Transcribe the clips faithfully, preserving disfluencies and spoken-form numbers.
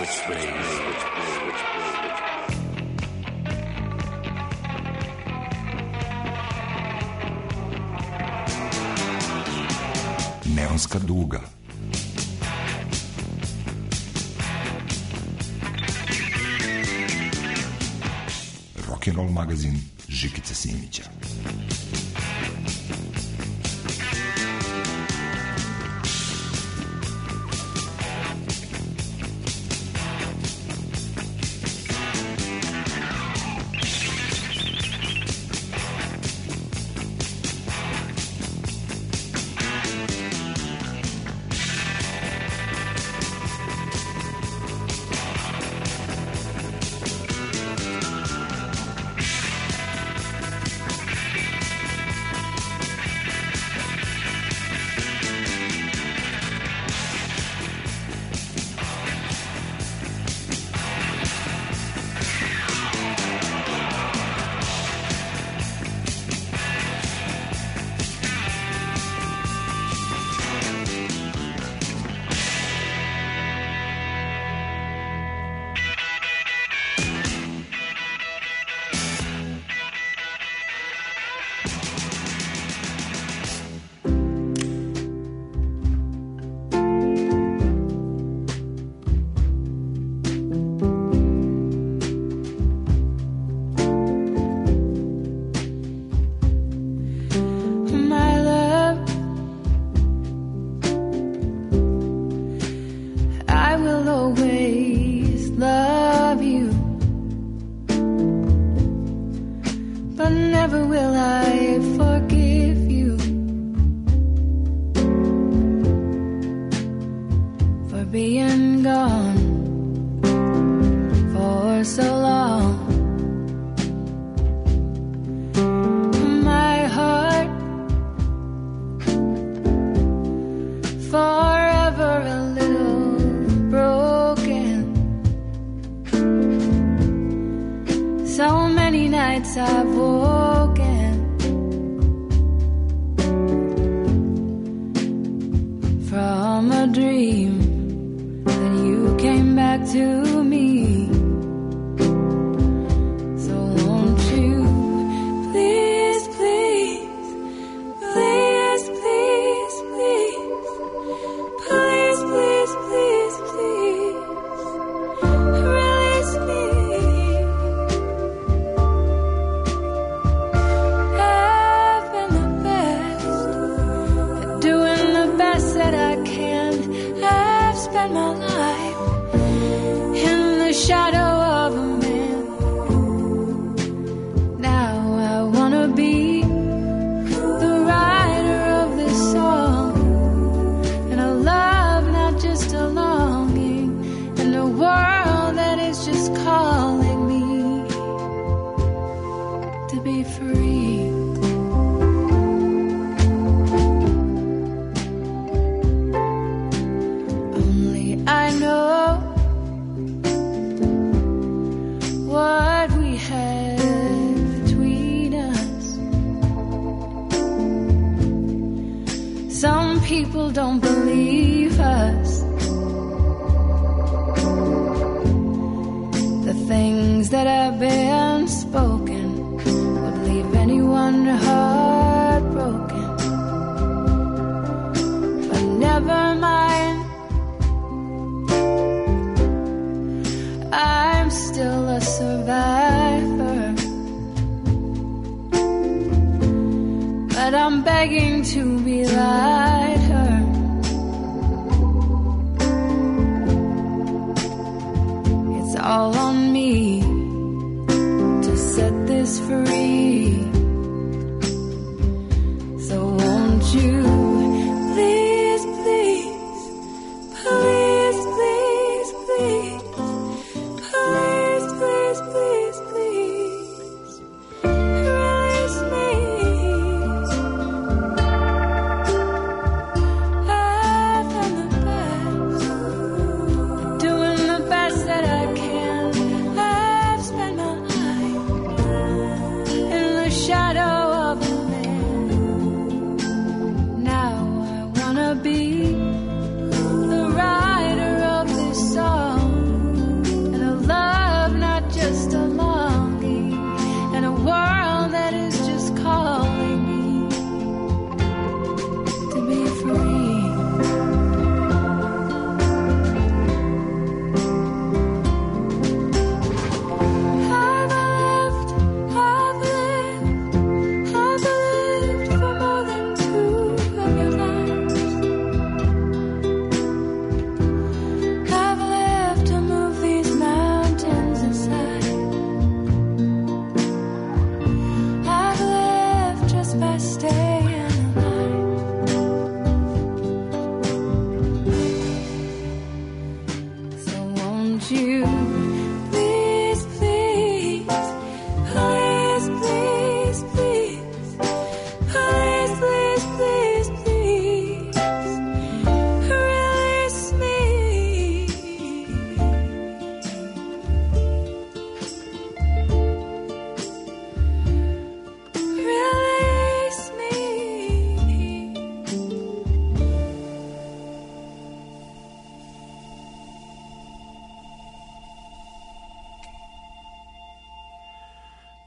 which way, which way, which way, which way. Neonska duga. Rock'n'roll magazin Žikice Simića.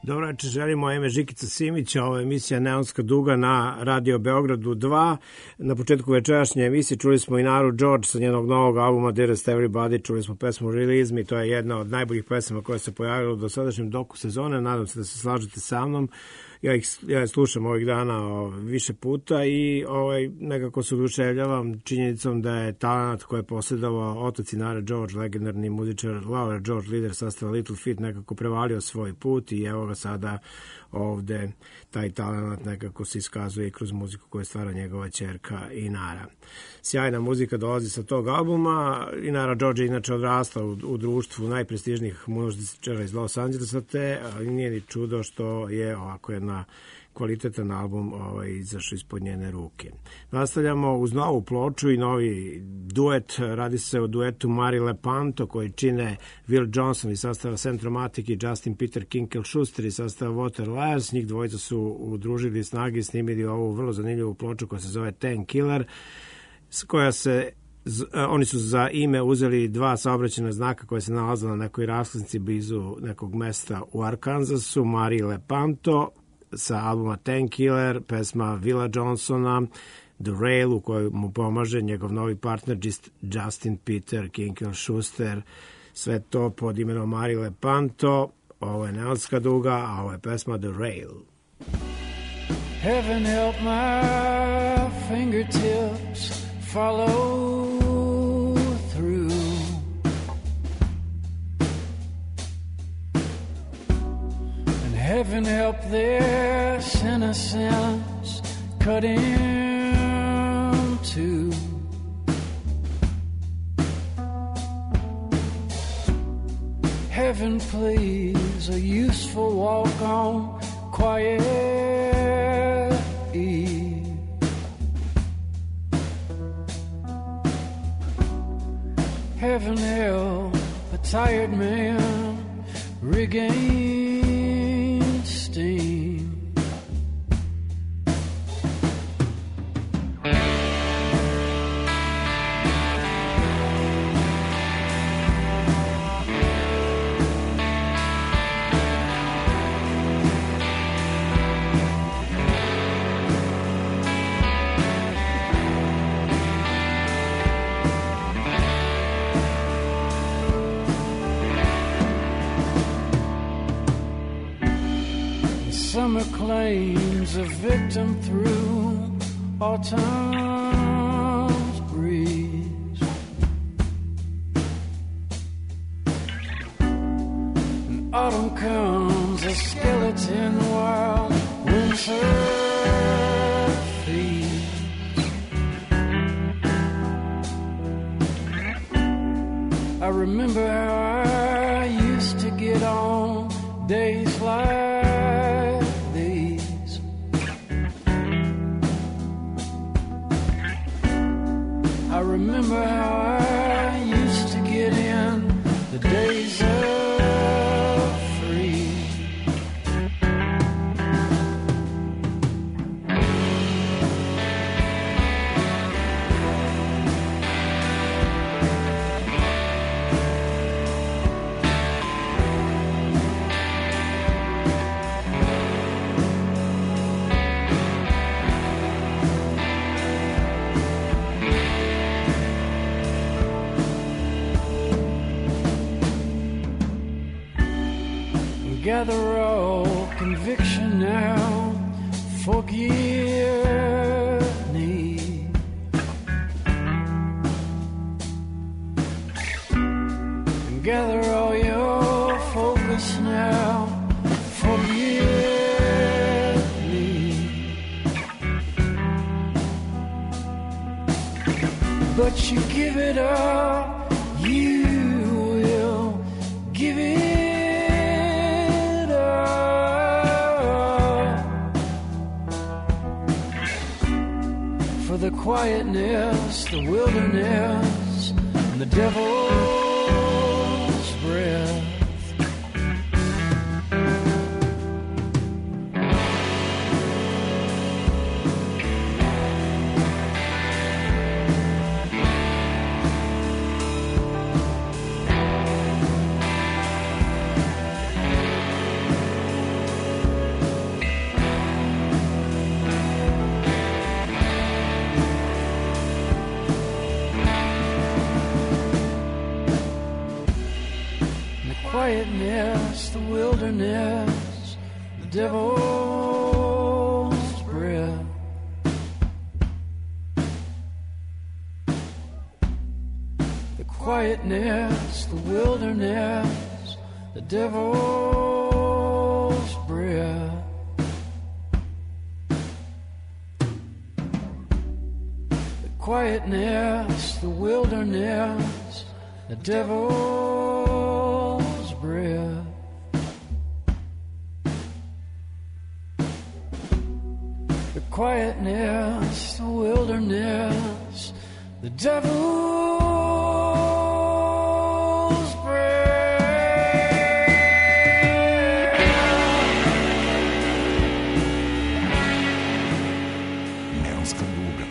Dobro večer, želimo ime Žikica Simića, ovo je emisija Neonska duga na Radio Beogradu dva. Na početku večerašnje emisije čuli smo Inaru George sa njenog novog albuma Dearest Everybody, čuli smo pesmu Release Me, to je jedna od najboljih pesama koja se pojavila u dosadašnjem doku sezone, nadam se da se slažete sa mnom. Ja ih ja slušam ovih dana o, više puta i ovaj, nekako se oduševljavam činjenicom da je talent koji je posjedovao otac Inara George, legendarni muzičar Lawler George, lider sastava Little Feat, nekako prevalio svoj put i evo ga sada ovde taj talent nekako se iskazuje kroz muziku koju stvara njegova ćerka Inara. Sjajna muzika dolazi sa tog albuma. Inara George je inače odrastao u, u društvu najprestižnijih muzičara iz Los Angelesa, te nije ni čudo što je ovako jedna kvalitetan album ovaj, izašao ispod njene ruke. Nastavljamo uz novu ploču i novi duet. Radi se o duetu Mari Lepanto koji čine Will Johnson iz sastava Centromatic i Justin Peter Kinkel-Schuster iz sastava Water Liars. Njih dvojica su udružili snage i snimili ovu vrlo zanimljivu ploču koja se zove Ten Killer, koja se oni su za ime uzeli dva saobraćajna znaka koja se nalaze na nekoj raskrsnici blizu nekog mesta u Arkansasu. Mari Lepanto sa albuma Ten Killer, pesma Willa Johnsona, The Rail, u kojoj mu pomaže njegov novi partner Justin Peter Kinkel-Schuster. Sve to pod imenom Mari Lepanto. Ovo je Neonska duga, a ovo je pesma The Rail. Heaven help my fingertips follow through. And heaven help this innocence cut into. Heaven please, a useful walk on quiet eve. Heaven help a tired man regain steam. Summer claims a victim through autumn's breeze. And autumn comes a skeleton while winter feeds. I remember how I used to get on days like I remember how I used to get in the days of free. Gather all conviction now, forgive me. And gather all your focus now, forgive me. But you give it up, you will give it the quietness, the wilderness, and the devil's breath. quietness, the wilderness, the devil's breath. The quietness, the wilderness, the devil's breath. The quietness, the wilderness, the devil's breath. The quietness, the wilderness, the devil's breath. Neonska duga.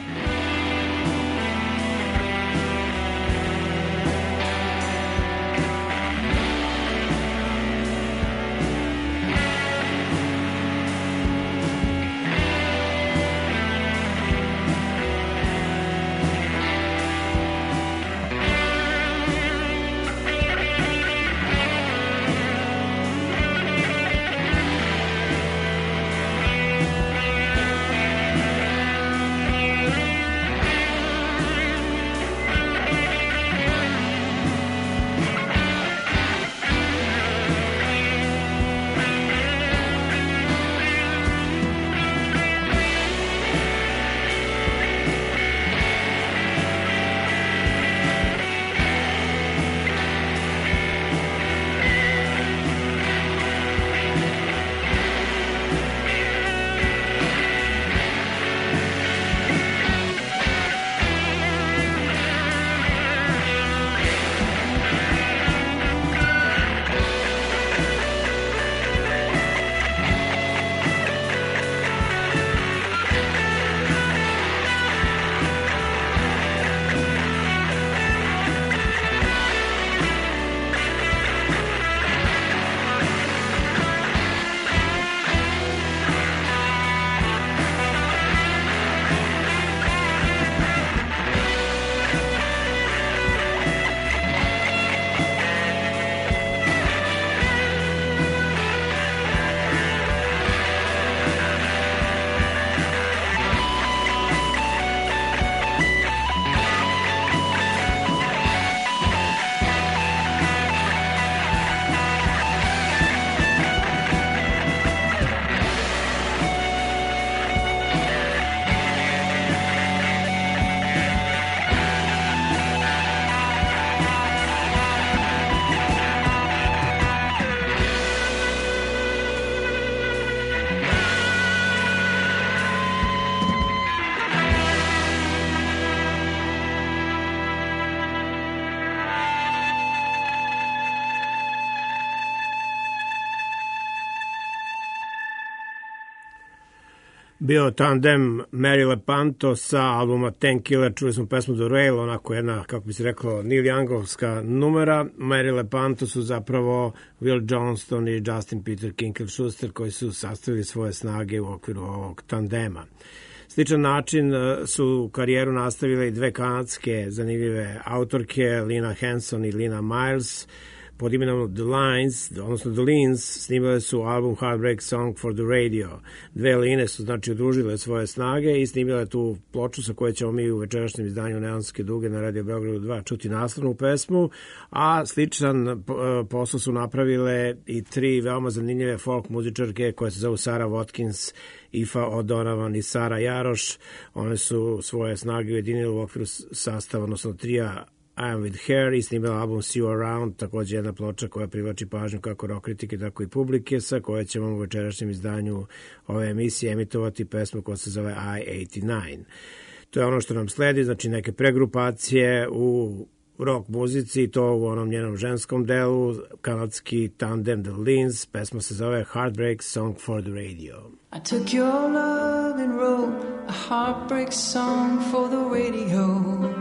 bio tandem Mary Lepanto sa albuma Ten Killer, čuli smo pesmu The Rail, onako jedna, kako bi se reklo, Neil Youngovska numera. Mary Lepanto su zapravo Will Johnston i Justin Peter Kinkel-Schuster koji su sastavili svoje snage u okviru ovog tandema. Sličan način su karijeru nastavile i dve kanadske zanimljive autorke, Lina Hanson i Lina Miles, pod imenom The Lines, odnosno The Lines, snimale su album Heartbreak Song for the Radio. Dve Line su znači udružile svoje snage i snimile tu ploču sa kojoj ćemo mi u večerašnjem izdanju Neonske duge na Radio Beogradu dva čuti naslovnu pesmu, a sličan posao su napravile i tri veoma zanimljive folk muzičarke koje se zovu Sarah Watkins, Aoife O'Donovan i Sara Jaroš. One su svoje snage ujedinile u okviru sastava, odnosno trija I Am With Her i snimila album See You Around, također jedna ploča koja privlači pažnju kako rock kritike, tako i publike, sa koje ćemo u večerašnjem izdanju ove emisije emitovati pesmu koja se zove I osamdeset devet. To je ono što nam sledi, znači neke pregrupacije u rock muzici, to u onom njenom ženskom delu, kanadski tandem The Lines, pesma se zove Heartbreak Song for the Radio. I took your love and wrote a heartbreak song for the radio.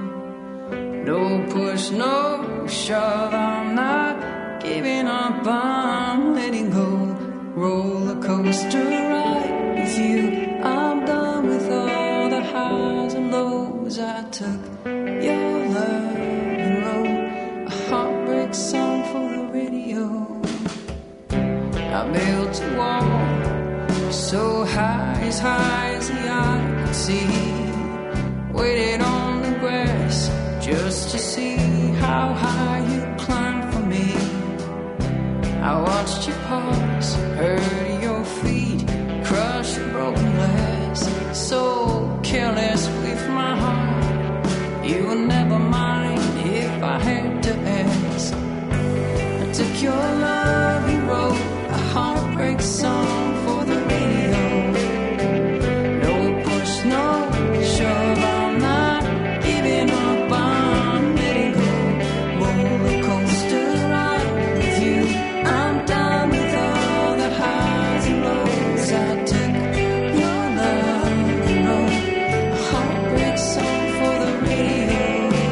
No push, no shove, I'm not giving up, I'm letting go. Roller coaster ride with you, I'm done with all the highs and lows. I took your love and wrote a heartbreak song for the radio. waited on the grass just to see how high you'd climb for me. I watched you pause, heard your feet crush the broken glass. So careless with my heart, you would never mind if I had to ask. I took your love and wrote a heartbreak song for the radio. No push, no shove, I'm not giving up, I'm letting go. Roller coaster ride with you, I'm done with all the highs and lows. I took your love and wrote a heartbreak song for the radio.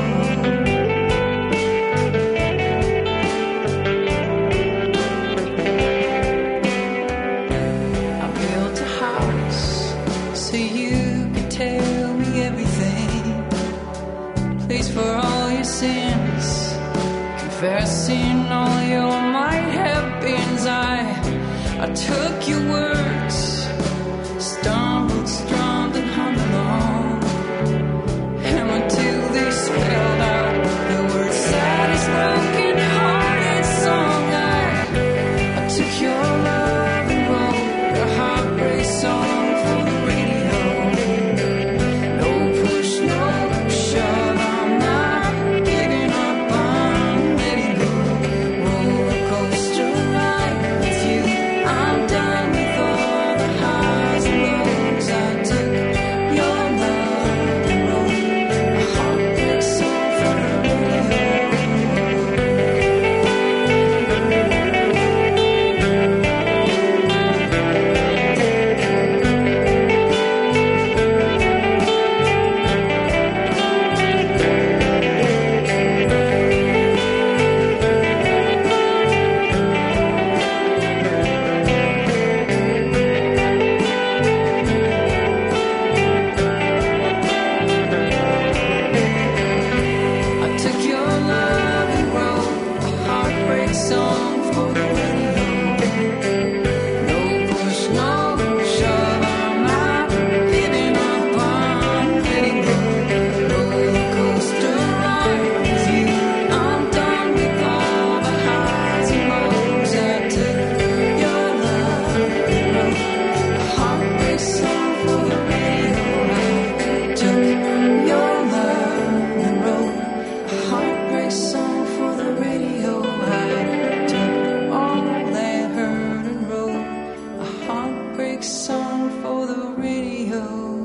I built a house so you could tell me everything. Please for all your sins, confessing all your might have beens. I, I took your words, stumbled, strummed and hummed along, and until they spelled out the words saddest broken hearted song. I, I took your love and wrote a heartbreak song for the radio. No push, no shove, I'm not giving up, I'm letting go. Roller coaster ride with you, I'm done with all the highs and lows. I took your love and wrote a heartbreak song for the radio. I took your love and wrote a heartbreak song for the radio. No push, no shove, I'm not giving up, I'm letting go. Roller coaster ride with you, I'm done with all the highs and lows. I took your love and wrote a heartbreak song for the radio. I took your love and wrote a heartbreak song for the radio. I took all that hurt and wrote a heartbreak song for the radio.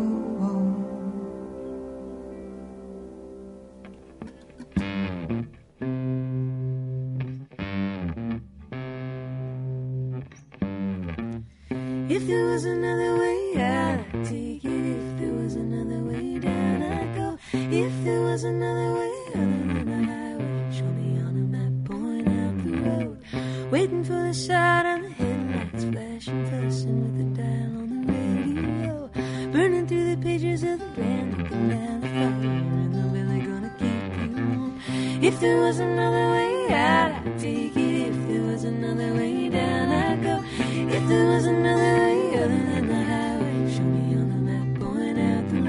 If there was another way out, I'd take it. If there was another way down, I'd go. If there was another way other than the highway, show me on a map, point out the road. Waiting for the shot and the headlights flashing, fussing with the dial on the radio. Burning through the pages of the brand, looking down the fire, and I'm really gonna keep you warm. If there was another way out, I'd take it. If there was another way down, I'd go. If there was another way other than the highway, show me on the map, point out the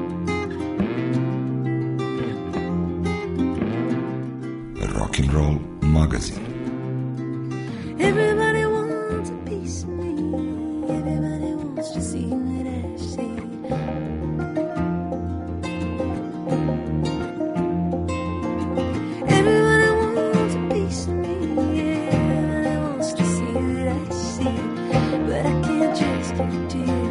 road. Rock and Roll magazin. Everybody wants a piece of me. Everybody wants to see what I see. Everybody wants a piece of me. Everybody wants to see what I see. But I can't just give it to you.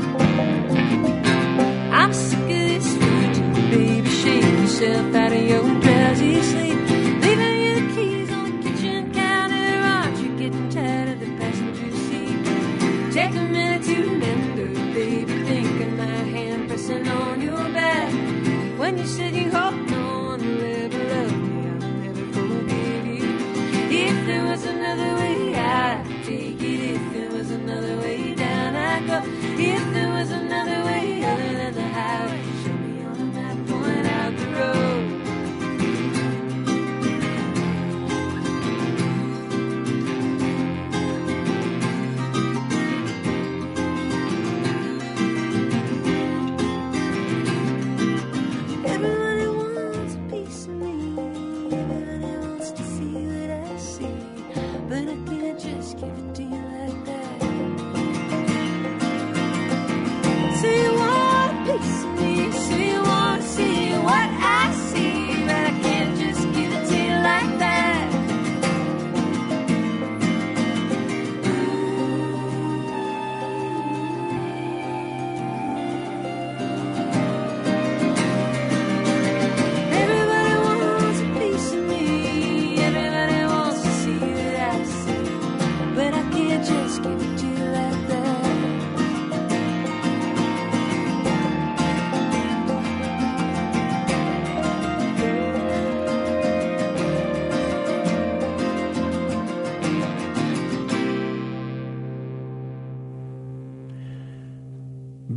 I'm sick of this routine, baby. Shake yourself out of your drowsy sleep. Leaving you the keys on the kitchen counter. Aren't you getting tired of the passenger seat? Take a minute to remember, baby. Think of my hand pressing on your back. When you said you hoped no one will ever love me, I'll never forgive you. If there was another way out, I'd take it. If there was another way down, I'd go. If there was another way other than the highway, show me on a map, point out the road.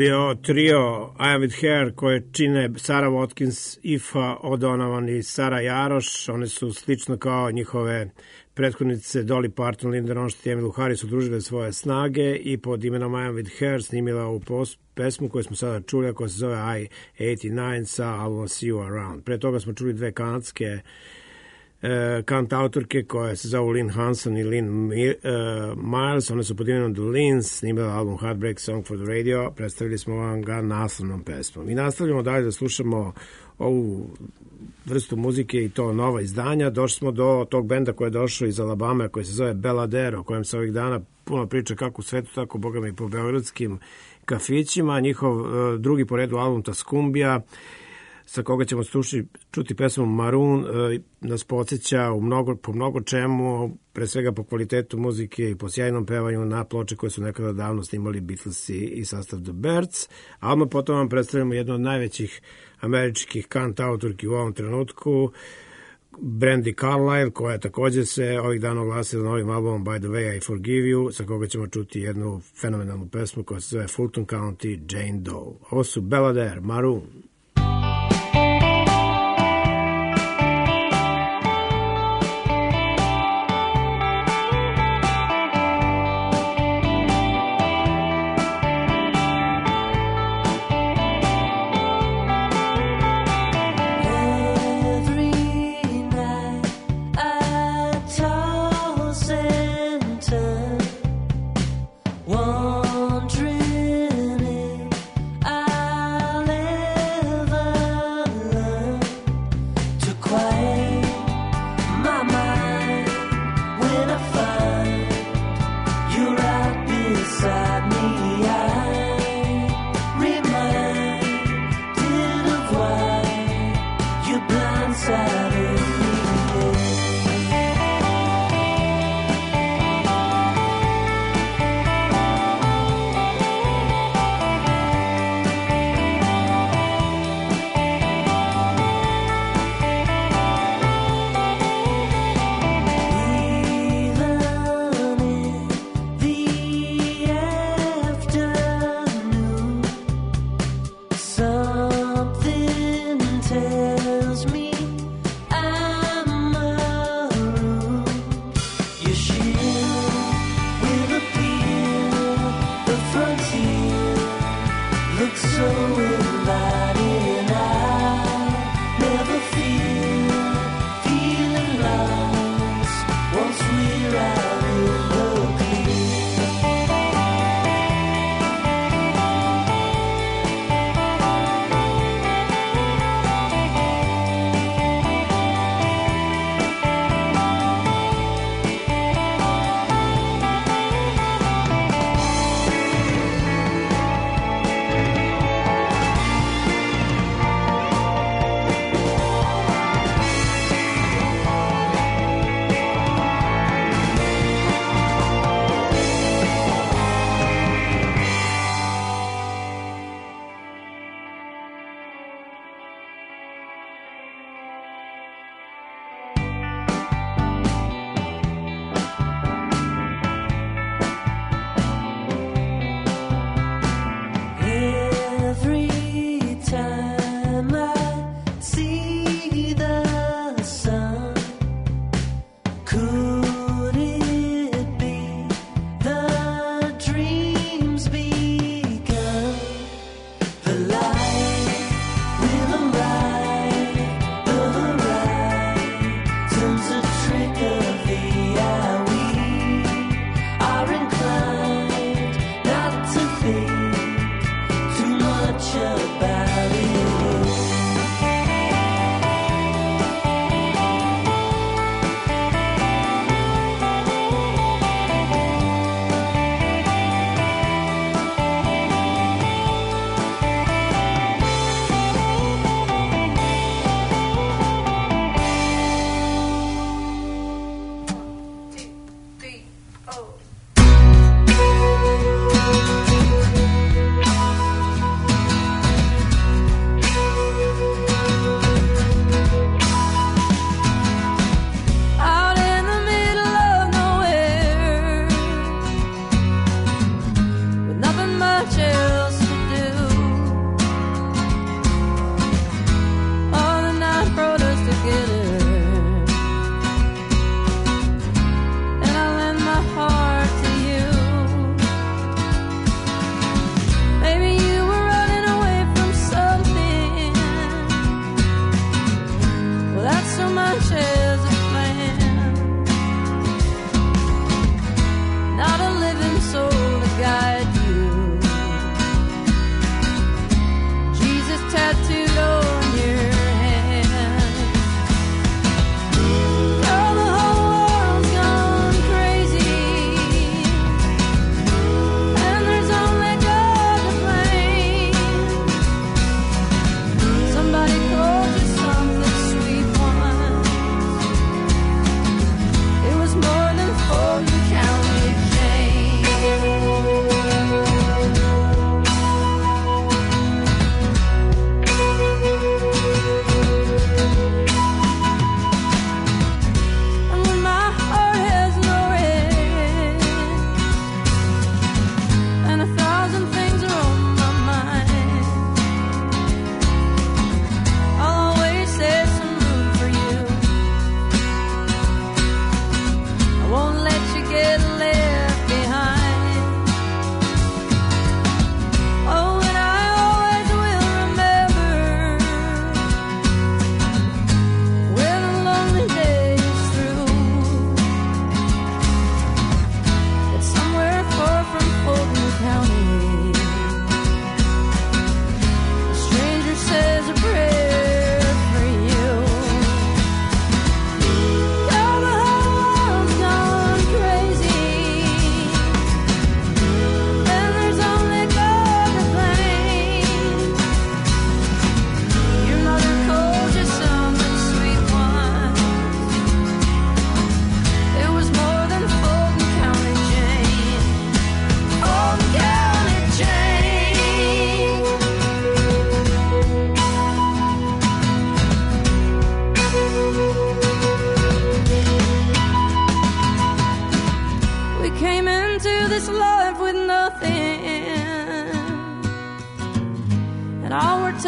bio trio I Am With Her koje čine Sarah Watkins, Aoife O'Donovan i Sara Jaroš. One su slično kao njihove prethodnice Dolly Parton, Linda Ronstadt i Emmylou Harris udružile svoje snage i pod imenom I Am With Her snimila ovu pesmu koju smo sada čuli, a koja se zove I osamdeset devet sa albuma See You Around. Pre toga smo čuli dve kanadske kant autorke koje se zovu Lynn Hanson i Lynn Miles. One su pod imenom The Lyns snimile album Heartbreak Song for the Radio. Predstavili smo vam ga naslovnom pesmom. I nastavljamo dalje da slušamo ovu vrstu muzike i to nova izdanja. Došli smo do tog benda koji je došao iz Alabama koji se zove Belladero, o kojem se ovih dana puno priča kako u svetu, tako boga mi po beogradskim kafićima. Njihov uh, drugi po redu album Taskumbija, sa koga ćemo slušati, čuti pesmu Maroon, e, nas podsjeća u mnogo, po mnogo čemu, pre svega po kvalitetu muzike i po sjajnom pevanju na ploče koje su nekada davno snimali Beatlesi i sastav The Byrds. A odmah potom vam predstavljamo jednu od najvećih američkih kant autorki u ovom trenutku, Brandi Carlile, koja također se ovih dana oglasila novim albumom By the Way I Forgive You, sa koga ćemo čuti jednu fenomenalnu pesmu koja se zove Fulton County Jane Doe. Ovo su Belladere, Maroon. Wondering if I'll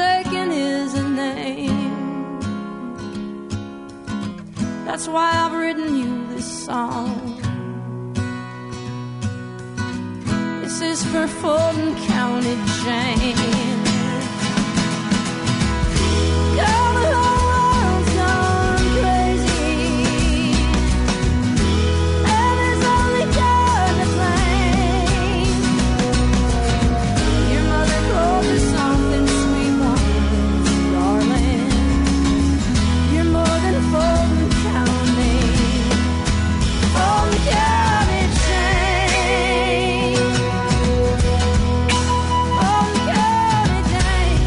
taking is a name. That's why I've written you this song. This is for Fulton County Jane. Girl, the whole world's gone crazy, and there's only God to blame. Your mother told you something sweet once, darling. You're more than Fulton County, Fulton County Jane, Fulton County Jane.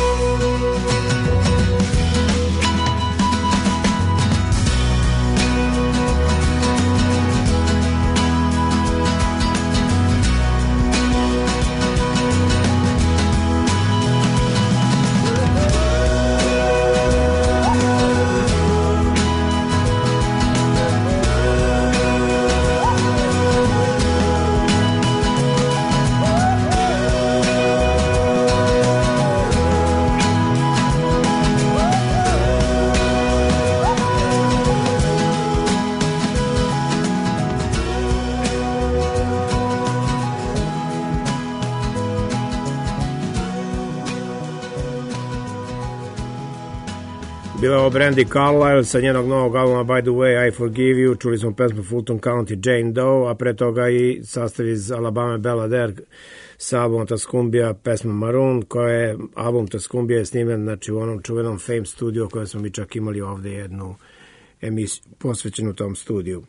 Bila je ovo Brandy Carlisle sa njenog novog albuma By the Way, I Forgive You. Čuli smo pesmu Fulton County Jane Doe, a pre toga i sastav iz Alabama Belladaire sa albumom Tuscumbia, pesma Maroon, koja je, album Tuscumbia je snimen znači, u onom čuvenom Fame studio koje smo mi čak imali ovde jednu emisiju posvećenu tom studiju.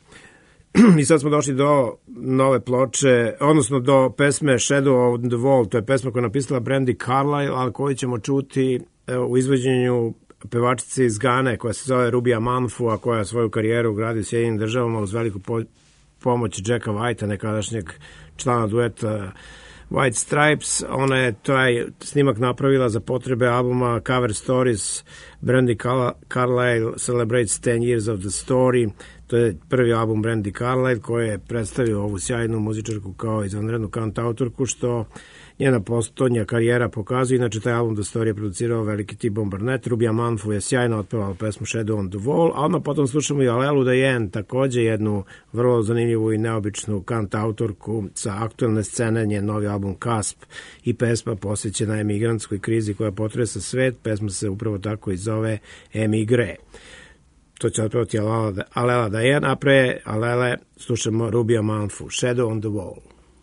I sad smo došli do nove ploče, odnosno do pesme Shadow on the Wall. To je pesma koja je napisala Brandy Carlisle, ali koju ćemo čuti evo, u izvođenju pevačice iz Gane koja se zove Ruby Amanfu, a koja svoju karijeru gradi u Sjedinim državama uz veliku po pomoć Jacka Whitea, nekadašnjeg člana dueta White Stripes. Ona je taj snimak napravila za potrebe albuma Cover Stories. Brandy Carlisle Celebrates ten years of the Story. To je prvi album Brandy Carlisle koji je predstavio ovu sjajnu muzičarku kao izvanrednu kantautorku, što njena postojnja karijera pokazuje. Inače, taj album The Story je producirao veliki T-Bone Burnett. Ruby Amanfu je sjajno otpevala pesmu Shadow on the Wall, a odmah potom slušamo i Alelu Dayen, takođe jednu vrlo zanimljivu i neobičnu kantautorku sa aktuelne scene, njen novi album Cusp i pesma posvećena emigrantskoj krizi koja potresa svet. Pesma se upravo tako i zove Emigre. To će otpevati Alela Dayen, a pre Alele slušamo Ruby Amanfu, Shadow on the Wall.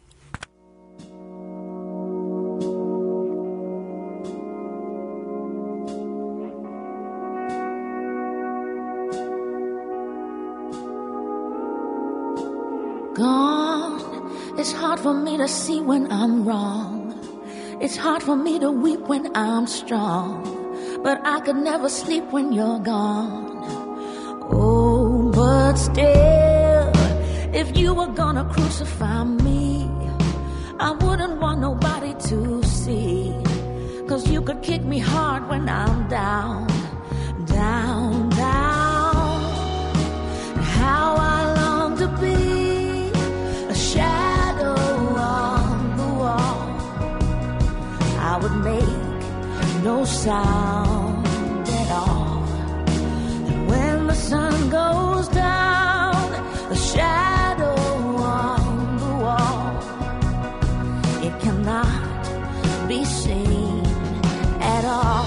Gone. It's hard for me to see when I'm wrong. It's hard for me to weep when I'm strong. But I could never sleep when you're gone. Oh, but still, if you were gonna crucify me, I wouldn't want nobody to see. Cause you could kick me hard when I'm down, down, down. How I long to be a shadow on the wall. I would make no sound at all. And when the sun goes down, the shadow on the wall, it cannot be seen at all.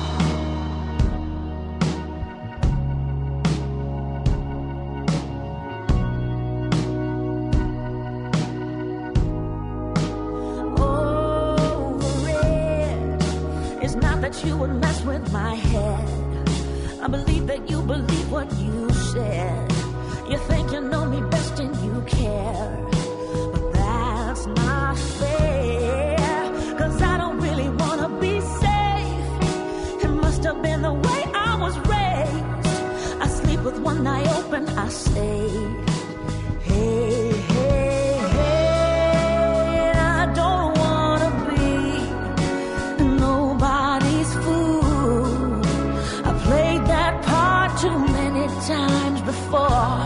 You would mess with my head. I believe that you believe what you said. You think you know me best and you care, but that's not fair. Cause I don't really wanna be safe. It must have been the way I was raised. I sleep with one eye open, I say, hey, hey, hey, I don't wanna be nobody's fool. I played that part too many times before.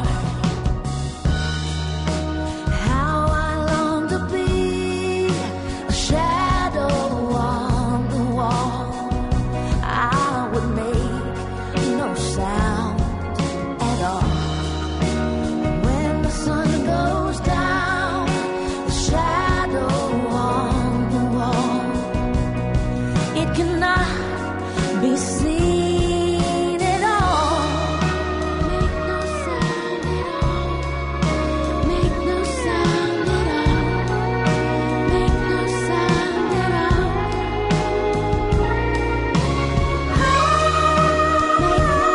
How I long to be a shadow on the wall. seen at all. Make no sound at all. Make no sound at all. Make no sound at all. Make no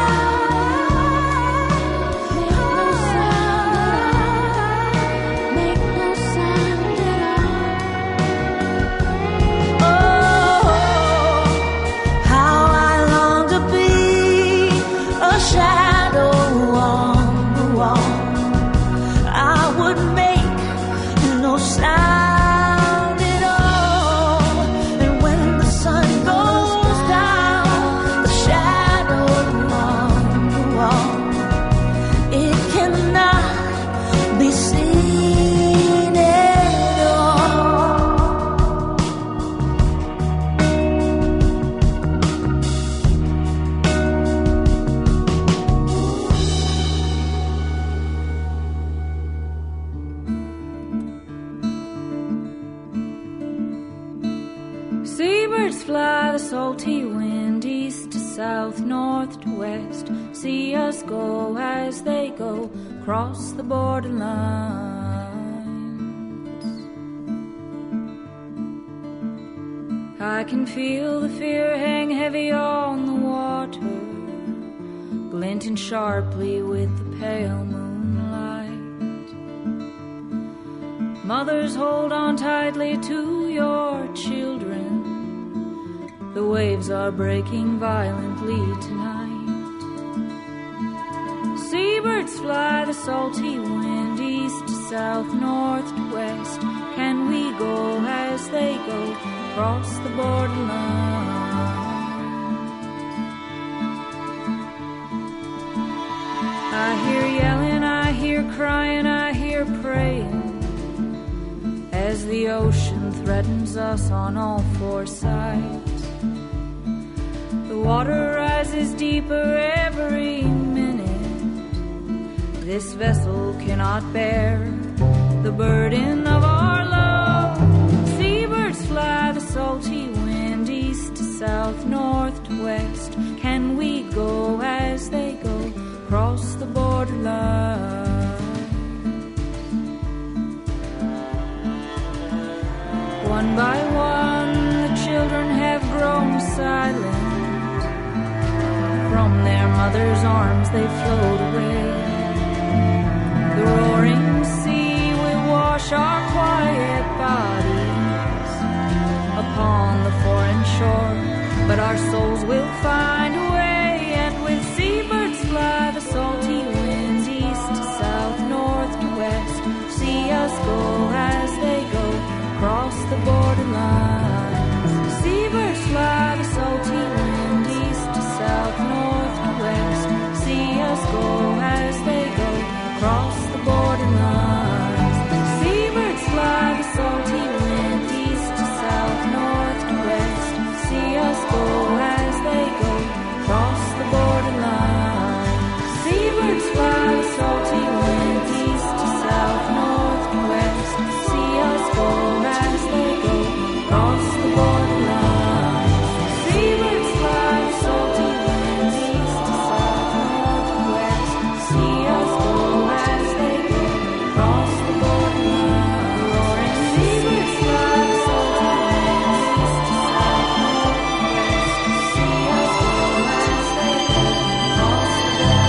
sound. Make no sound at all. Make no sound at all. Oh, how I long to be a shadow on the wall. I would make no sound at all. And when the sun goes down, the shadow on the wall, it cannot be seen at all. Seabirds fly the salty wind east to south, north to west. See us go as they go across the borderlines. I can feel the fear hang heavy on the water, glinting sharply with the pale moonlight. Mothers, hold on tightly to your children. The waves are breaking violently tonight. Seabirds fly the salty wind east to south, north to west. Can we go as they go across the borderline? I hear yelling, I hear crying, I hear praying as the ocean threatens us on all four sides. The water rises deeper every minute. This vessel cannot bear the burden of our love. Seabirds fly the salty wind east to south, north to west. Can we go as they go across the borderline? One by one, the children have grown silent. From their mother's arms they float away. The roaring sea will wash our quiet bodies upon the foreign shore, but our souls will find a way. And with seabirds fly the salty winds east to south, north to west. See us go as they go across the borderlines. Seabirds fly the salty wind east to south, north to west. See us go as they go across the borderlines. Seabirds fly the salty wind east to south, north to west. See us go as they go across the borderline. Seabirds fly the salty wind east to south, north to west. See us go as they go across the borderline. Seabirds fly the salty wind east to south, north to west. See us go as they go across the borderline. Roaring seabirds fly the salty wind east to south, north to west. See us go as they go across the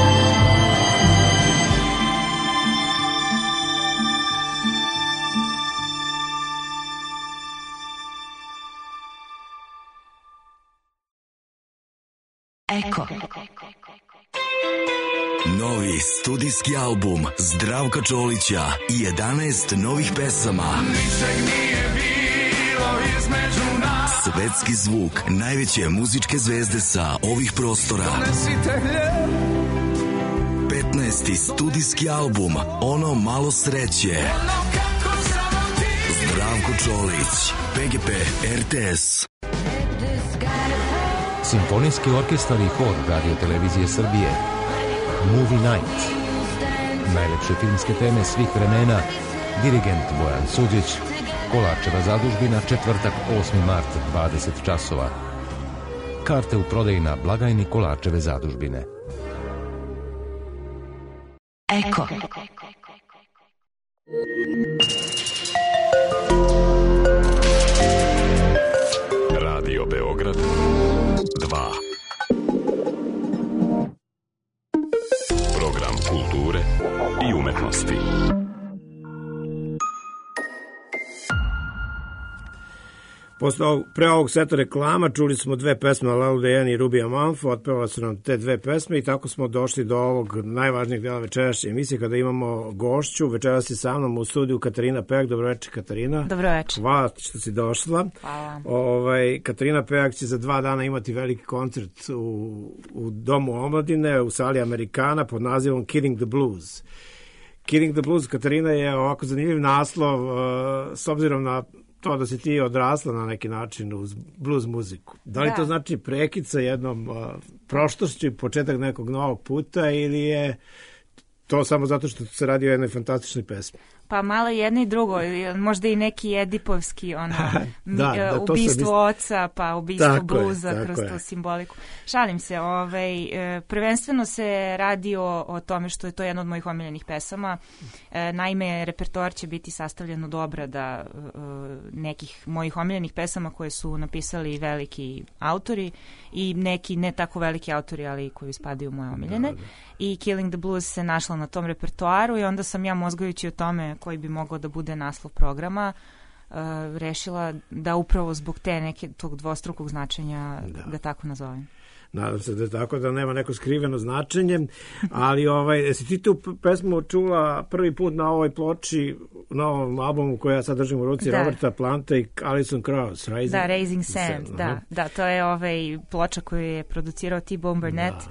Eko. Novi studijski album Zdravka Čolića i jedanaest novih pesama. Svetski zvuk najveće muzičke zvezde sa ovih prostora. petnaesti studijski album Ono malo sreće. Zdravko Čolić, P G P R T S. Simfonijski orkestar i hor Radio Televizije Srbije. Movie Night. Najlepše filmske teme svih vremena. Dirigent Bojan Suđić. Kolarčeva zadužbina, četvrtak osmi mart, dvadeset časova. Karte u prodaji na blagajni Kolarčeve zadužbine. Eko. Radio Beograd dva. Program kulture i umetnosti. Posle ovog, pre ovog seta reklama čuli smo dve pesme Lalu Dejan i Ruby Amalfi, otpevala su nam te dve pesme i tako smo došli do ovog najvažnijeg dela večerašnje emisije kada imamo gošću. Večeras je sa mnom u studiju Katarina Pejak. Dobroveče, Katarina. Dobroveče. Hvala što si došla. Hvala. Ovaj, Katarina Pejak će za dva dana imati veliki koncert u, u Domu omladine u sali Amerikana pod nazivom Killing the Blues. Killing the Blues, Katarina, je ovako zanimljiv naslov uh, s obzirom na to da si ti odrasla na neki način uz blues muziku. Da li da. to znači prekid sa jednom uh, prošlošću i početak nekog novog puta ili je to samo zato što se radi o jednoj fantastičnoj pesmi? Pa malo jedno i drugo, možda i neki edipovski ono, da, da, ubistvo bis... oca, pa ubistvo tako bluza je, kroz je. tu simboliku. Šalim se, ovaj, prvenstveno se radi o, o tome što je to jedna od mojih omiljenih pesama. Naime, repertoar će biti sastavljen od obrada nekih mojih omiljenih pesama koje su napisali veliki autori i neki ne tako veliki autori, ali koji spadaju u moje omiljene. Da, da. I Killing the Blues se našla na tom repertoaru i onda sam ja, mozgajući o tome koji bi mogao da bude naslov programa, uh, rešila da upravo zbog te neke tog dvostrukog značenja da. ga tako nazovem. Nadam se da je tako, da nema neko skriveno značenje, ali ovaj, jesi ti tu pesmu čula prvi put na ovoj ploči, na ovom albumu koji ja sad držim u ruci, da. Roberta Planta i Alison Krauss, Raising, da, Raising Sand, Sand da, da, to je ovaj ploča koju je producirao T-Bone Burnett, da.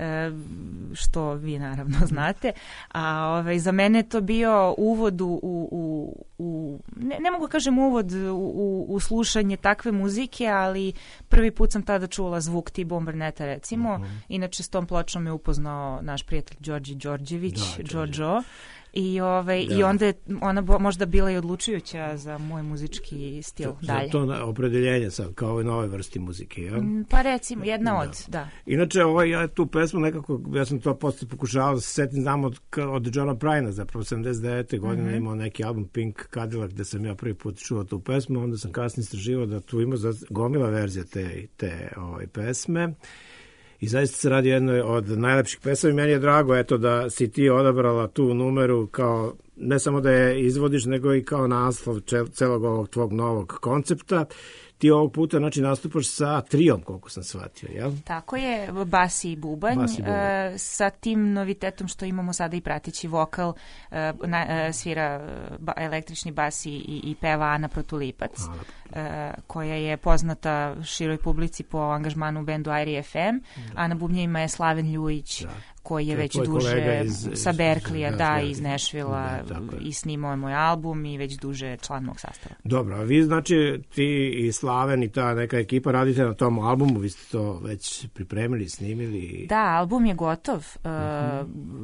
Što vi naravno znate, a ovaj, za mene je to bio uvod u, u, u ne, ne mogu kažem uvod u, u, u slušanje takve muzike, ali prvi put sam tada čula zvuk T-Bone Burnetta recimo, uh-huh. Inače s tom pločom je upoznao naš prijatelj Đorđe Đorđević, Jojo. I, ovaj, da. I onda je ona bo, možda bila i odlučujuća za moj muzički stil za, dalje. Za to opredeljenje sad, kao ove nove vrsti muzike, ja? Pa recimo, jedna da. od, da. Inače, ovaj, ja tu pesmu nekako, ja sam to posle pokušavao da se setim, znam od, od Johna Pryna, zapravo sedamdeset devete godine mm-hmm. imao neki album Pink Cadillac gde sam ja prvi put čuo tu pesmu, onda sam kasnije istraživao da tu ima gomila verzija te, te ovaj, pesme. I zaista se radi jednoj od najlepših pesama i meni je drago eto da si ti odabrala tu numeru kao ne samo da je izvodiš, nego i kao naslov celog ovog tvog novog koncepta. Ti ovog puta znači nastupaš sa trijom, koliko sam shvatio, jel? Tako je, bas i bubanj, bas i bubanj. Uh, sa tim novitetom što imamo sada i prateći vokal, uh, na, uh, svira ba, električni bas i, i peva Ana Protulipac, uh, koja je poznata široj publici po angažmanu u bendu Airi F M, a na bubnjevima je Slaven Ljujić, da. koji je već duže iz, sa Berklija, da, da, iz Nashvilla i snimao je moj album i već duže član mog sastava. Dobro, a vi znači ti i Slaven i ta neka ekipa radite na tom albumu, vi ste to već pripremili, snimili? Da, album je gotov. Uh, uh-huh.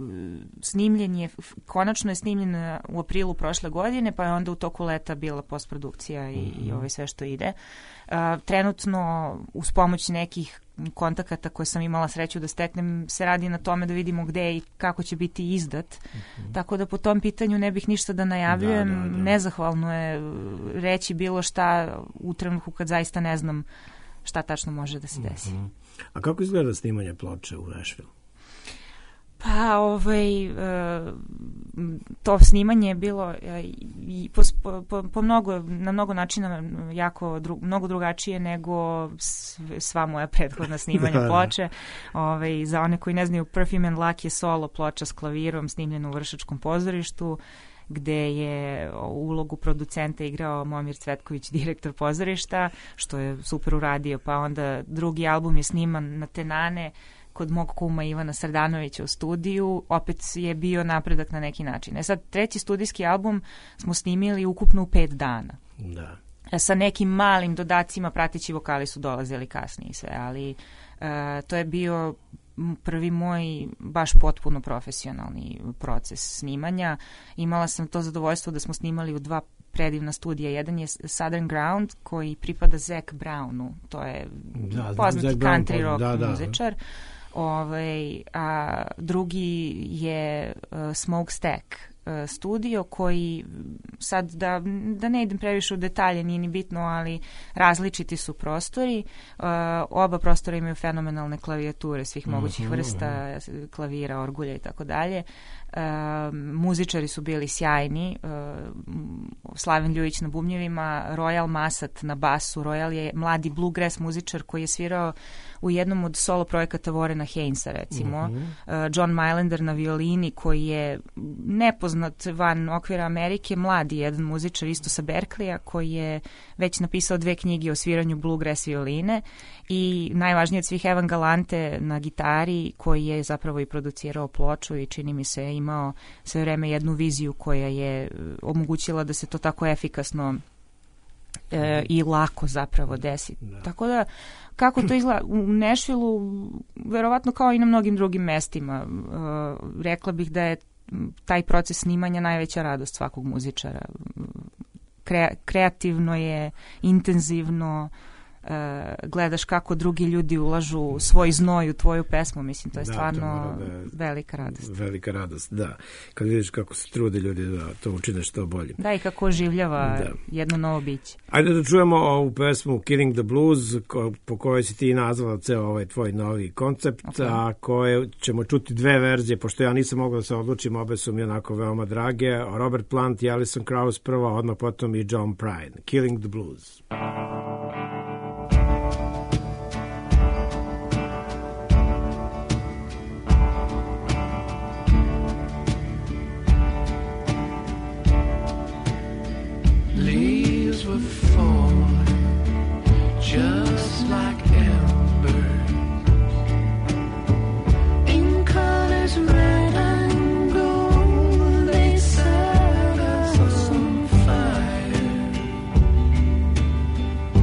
Snimljen je, konačno je snimljen u aprilu prošle godine, pa je onda u toku leta bila postprodukcija i, uh-huh. i ovaj sve što ide. Uh, trenutno, uz pomoć nekih kontakata koje sam imala sreću da steknem, se radi na tome da vidimo gde i kako će biti izdat. Mm-hmm. Tako da po tom pitanju ne bih ništa da najavljujem. Da, da, da. Nezahvalno je reći bilo šta u trenutku kad zaista ne znam šta tačno može da se desi. Mm-hmm. A kako izgleda snimanje ploče u Nashville? Pa, ovaj, to snimanje je bilo i po, po, po mnogo, na mnogo načina jako dru, mnogo drugačije nego sva moja prethodna snimanja da, ploče. Ovaj, za one koji ne znaju, Perfume and Luck je solo ploča s klavirom snimljena u Vršačkom pozorištu, gde je ulogu producenta igrao Momir Cvetković, direktor pozorišta, što je super uradio. Pa onda drugi album je sniman na Tenane, kod mog kuma Ivana Srdanovića u studiju, opet je bio napredak na neki način. E sad, treći studijski album smo snimili ukupno u pet dana. Da. Sa nekim malim dodacima, prateći vokali su dolazili kasnije sve, ali uh, to je bio prvi moj baš potpuno profesionalni proces snimanja. Imala sam to zadovoljstvo da smo snimali u dva predivna studija. Jedan je Southern Ground koji pripada Zac Brownu, to je da, poznati Zac country Brown, rock da, da. muzičar. Ove, a drugi je uh, Smokestack uh, studio koji sad da, da ne idem previše u detalje, nije ni bitno, ali različiti su prostori. Uh, oba prostora imaju fenomenalne klavijature svih mogućih vrsta, klavira, orgulja i tako dalje. Uh, muzičari su bili sjajni, uh, Slaven Ljujić na bubnjevima, Royal Masat na basu. Royal je mladi bluegrass muzičar koji je svirao u jednom od solo projekata Warrena Hainesa, recimo. Uh-huh. uh, John Mailander na violini koji je nepoznat van okvira Amerike, mladi jedan muzičar isto sa Berkleya koji je već napisao dve knjige o sviranju bluegrass violine i najvažnije od svih Evan Galante na gitari koji je zapravo i producirao ploču i čini mi se imao sve vreme jednu viziju koja je omogućila da se to tako efikasno e, i lako zapravo desi. Da. Tako da, kako to izgleda u Nashvilleu, verovatno kao i na mnogim drugim mestima, e, rekla bih da je taj proces snimanja najveća radost svakog muzičara. Kre, kreativno je, intenzivno, uh, gledaš kako drugi ljudi ulažu svoj znoj u tvoju pesmu, mislim, to je da, stvarno to da je velika radost. Velika radost, da. Kad vidiš kako se trude ljudi da to učine što bolje. Da, i kako oživljava da. jedno novo biće. Ajde da čujemo ovu pesmu Killing the Blues, ko, po kojoj si ti nazvala ceo ovaj tvoj novi koncept, okay. a koje ćemo čuti dve verzije, pošto ja nisam mogla da se odlučim, obe su mi onako veoma drage, Robert Plant i Alison Krauss prva, odmah potom i John Prine. Killing the Blues. Leaves were falling just like embers in colors red and gold. They set us on fire.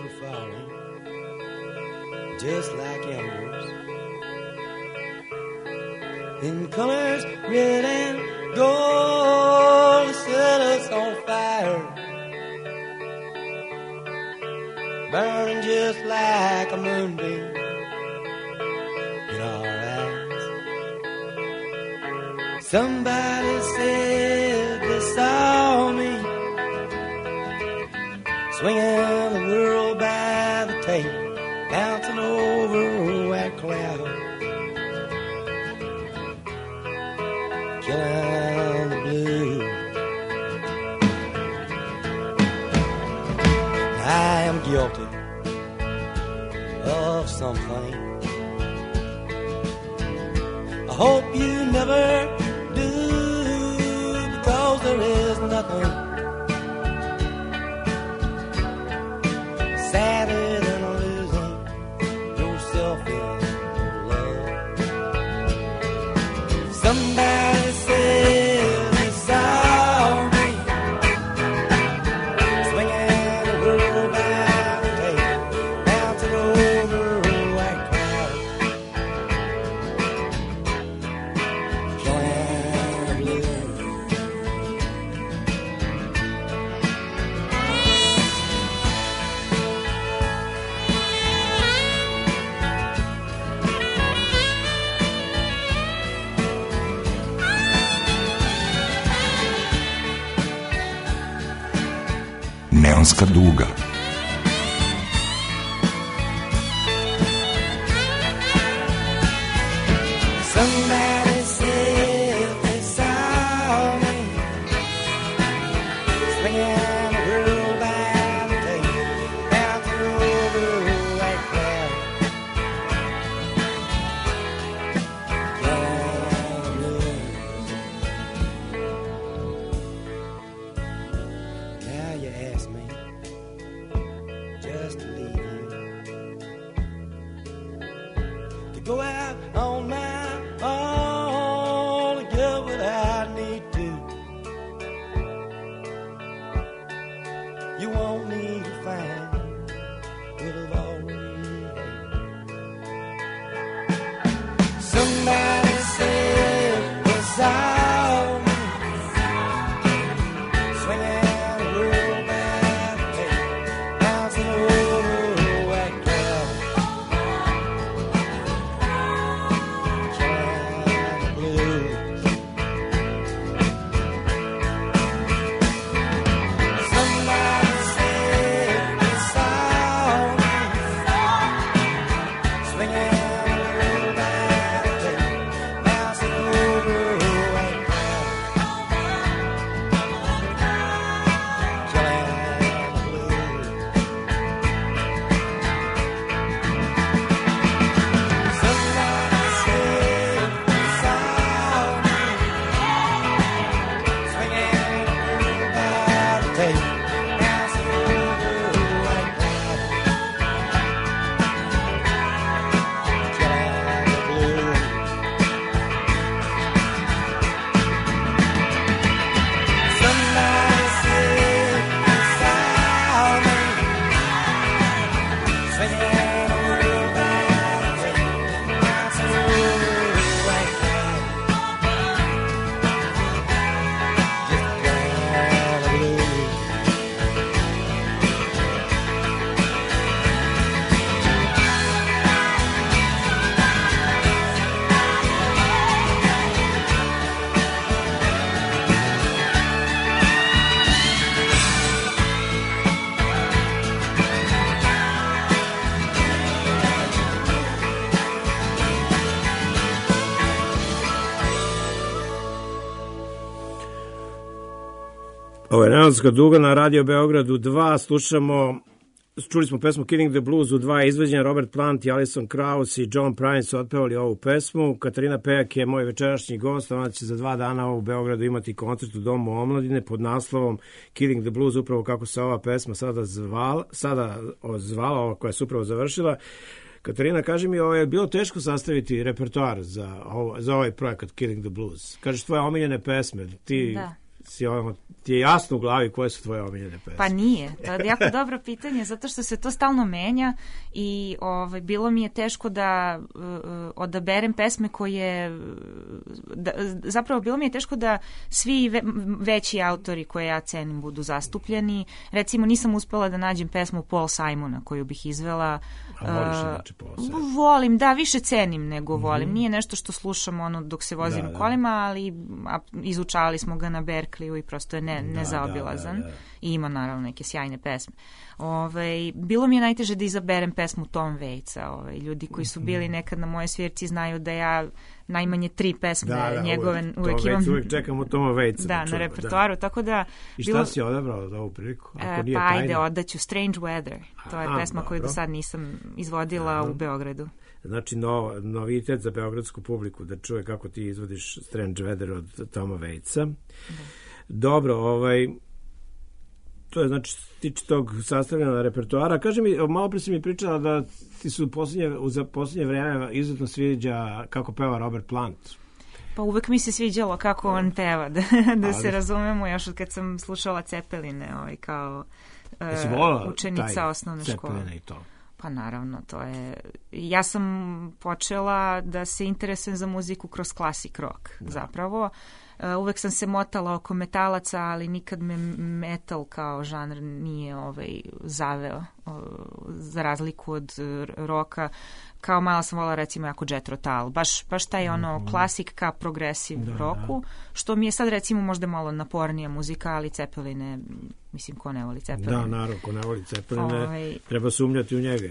are falling, just like embers, in colors red and gold, set us on fire, burning just like a moonbeam in our eyes. Somebody said they saw me swinging the world by the tail, bouncing over a white cloud, killing the blue. I am guilty of something I hope you never do, because there is nothing sadder than losing yourself in love. Somebody said they saw me swinging the world by the tail, bouncing over a white cloud, killing blue. Neonska duga. Somebody said they saw me swinging the world by the tail, bouncing over a white cloud, killing blue. Now you ask me just to leave you, to go out on my own and get what I need to. You want me to find what I've already had. Somebody said they saw me swinging the world by the tail, bouncing over a white cloud, killing the blues. Somebody said they saw me swinging the world by the tail, bouncing over a white cloud, killing the blues. Somebody said they saw me swinging the world by the tail, bouncing over a white cloud, killing the blues. Somebody said they saw me swinging the world by the tail, bouncing over a white cloud, just killing the blues. Ovo je Neonska duga na Radio Beogradu dva, slušamo, čuli smo pesmu Killing the Blues u dva izvođenja, Robert Plant i Alison Krauss i John Prine su otpevali ovu pesmu. Katarina Pejak je moj večerašnji gost, ona će za dva dana u Beogradu imati koncert u Domu omladine pod naslovom Killing the Blues, upravo kako se ova pesma sada zvala, sada zvala, ova koja se upravo završila. Katarina, kaži mi, ovo je bilo teško sastaviti repertoar za, ovo, za ovaj projekat Killing the Blues. Kažeš tvoje omiljene pesme, ti Da. si ono, ti je jasno u glavi koje su tvoje omiljene pesme? Pa nije, to je jako dobro pitanje, zato što se to stalno menja i ovaj, bilo mi je teško da uh, odaberem pesme koje, da, zapravo bilo mi je teško da svi ve, veći autori koje ja cenim budu zastupljeni. Recimo nisam uspela da nađem pesmu Paul Simona koju bih izvela. A voliš znači Paul Simon? Volim, da, više cenim nego volim. Mm-hmm. Nije nešto što slušam ono dok se vozim da, da. kolima, ali a, izučavali smo ga na Berkeleyu i prosto je ne, nezaobilazan. Da, da, da, da. I ima naravno neke sjajne pesme. Ove, bilo mi je najteže da izaberem pesmu Tom Waitsa. Ove, ljudi koji su bili nekad na moje svirci znaju da ja najmanje tri pesme da, da, njegove uvek, uvek imam. Tom Uvek čekamo Toma Waitsa. Da, da na čujemo, repertoaru, da. tako da... I šta bilo, si odabrao za ovu priliku? Ako nije pa tajna? ajde, odaću Strange Weather. To je Aha, pesma dobro. koju do sad nisam izvodila Aha. u Beogradu. Znači, no, novitet za beogradsku publiku, da čuje kako ti izvodiš Strange Weather od Toma Waitsa. Da. Dobro, ovaj... To je, znači, tiče tog sastavljena repertoara. Kaži mi, malo pre si mi pričala da ti su posljednje, za posljednje vreme izuzetno sviđa kako peva Robert Plant. Pa uvek mi se sviđalo kako on peva, da, da se razumemo, još od kad sam slušala Cepeline, ovaj, kao uh, učenica osnovne škole. Cepeline i to? Pa naravno, to je... Ja sam počela da se interesujem za muziku kroz classic rock, da. zapravo. Uh, uvek sam se motala oko metalaca, ali nikad me metal kao žanr nije ovaj, zaveo, uh, za razliku od uh, roka. Kao mala sam volila recimo jako Jethro Tull, baš, baš taj ono mm-hmm. klasik ka progresiv da, roku, da. Što mi je sad recimo možda malo napornija muzika, ali Cepeline, mislim, ko ne voli Cepeline? Da, naravno, ko ne voli Cepeline, ovaj... treba sumnjati u njega.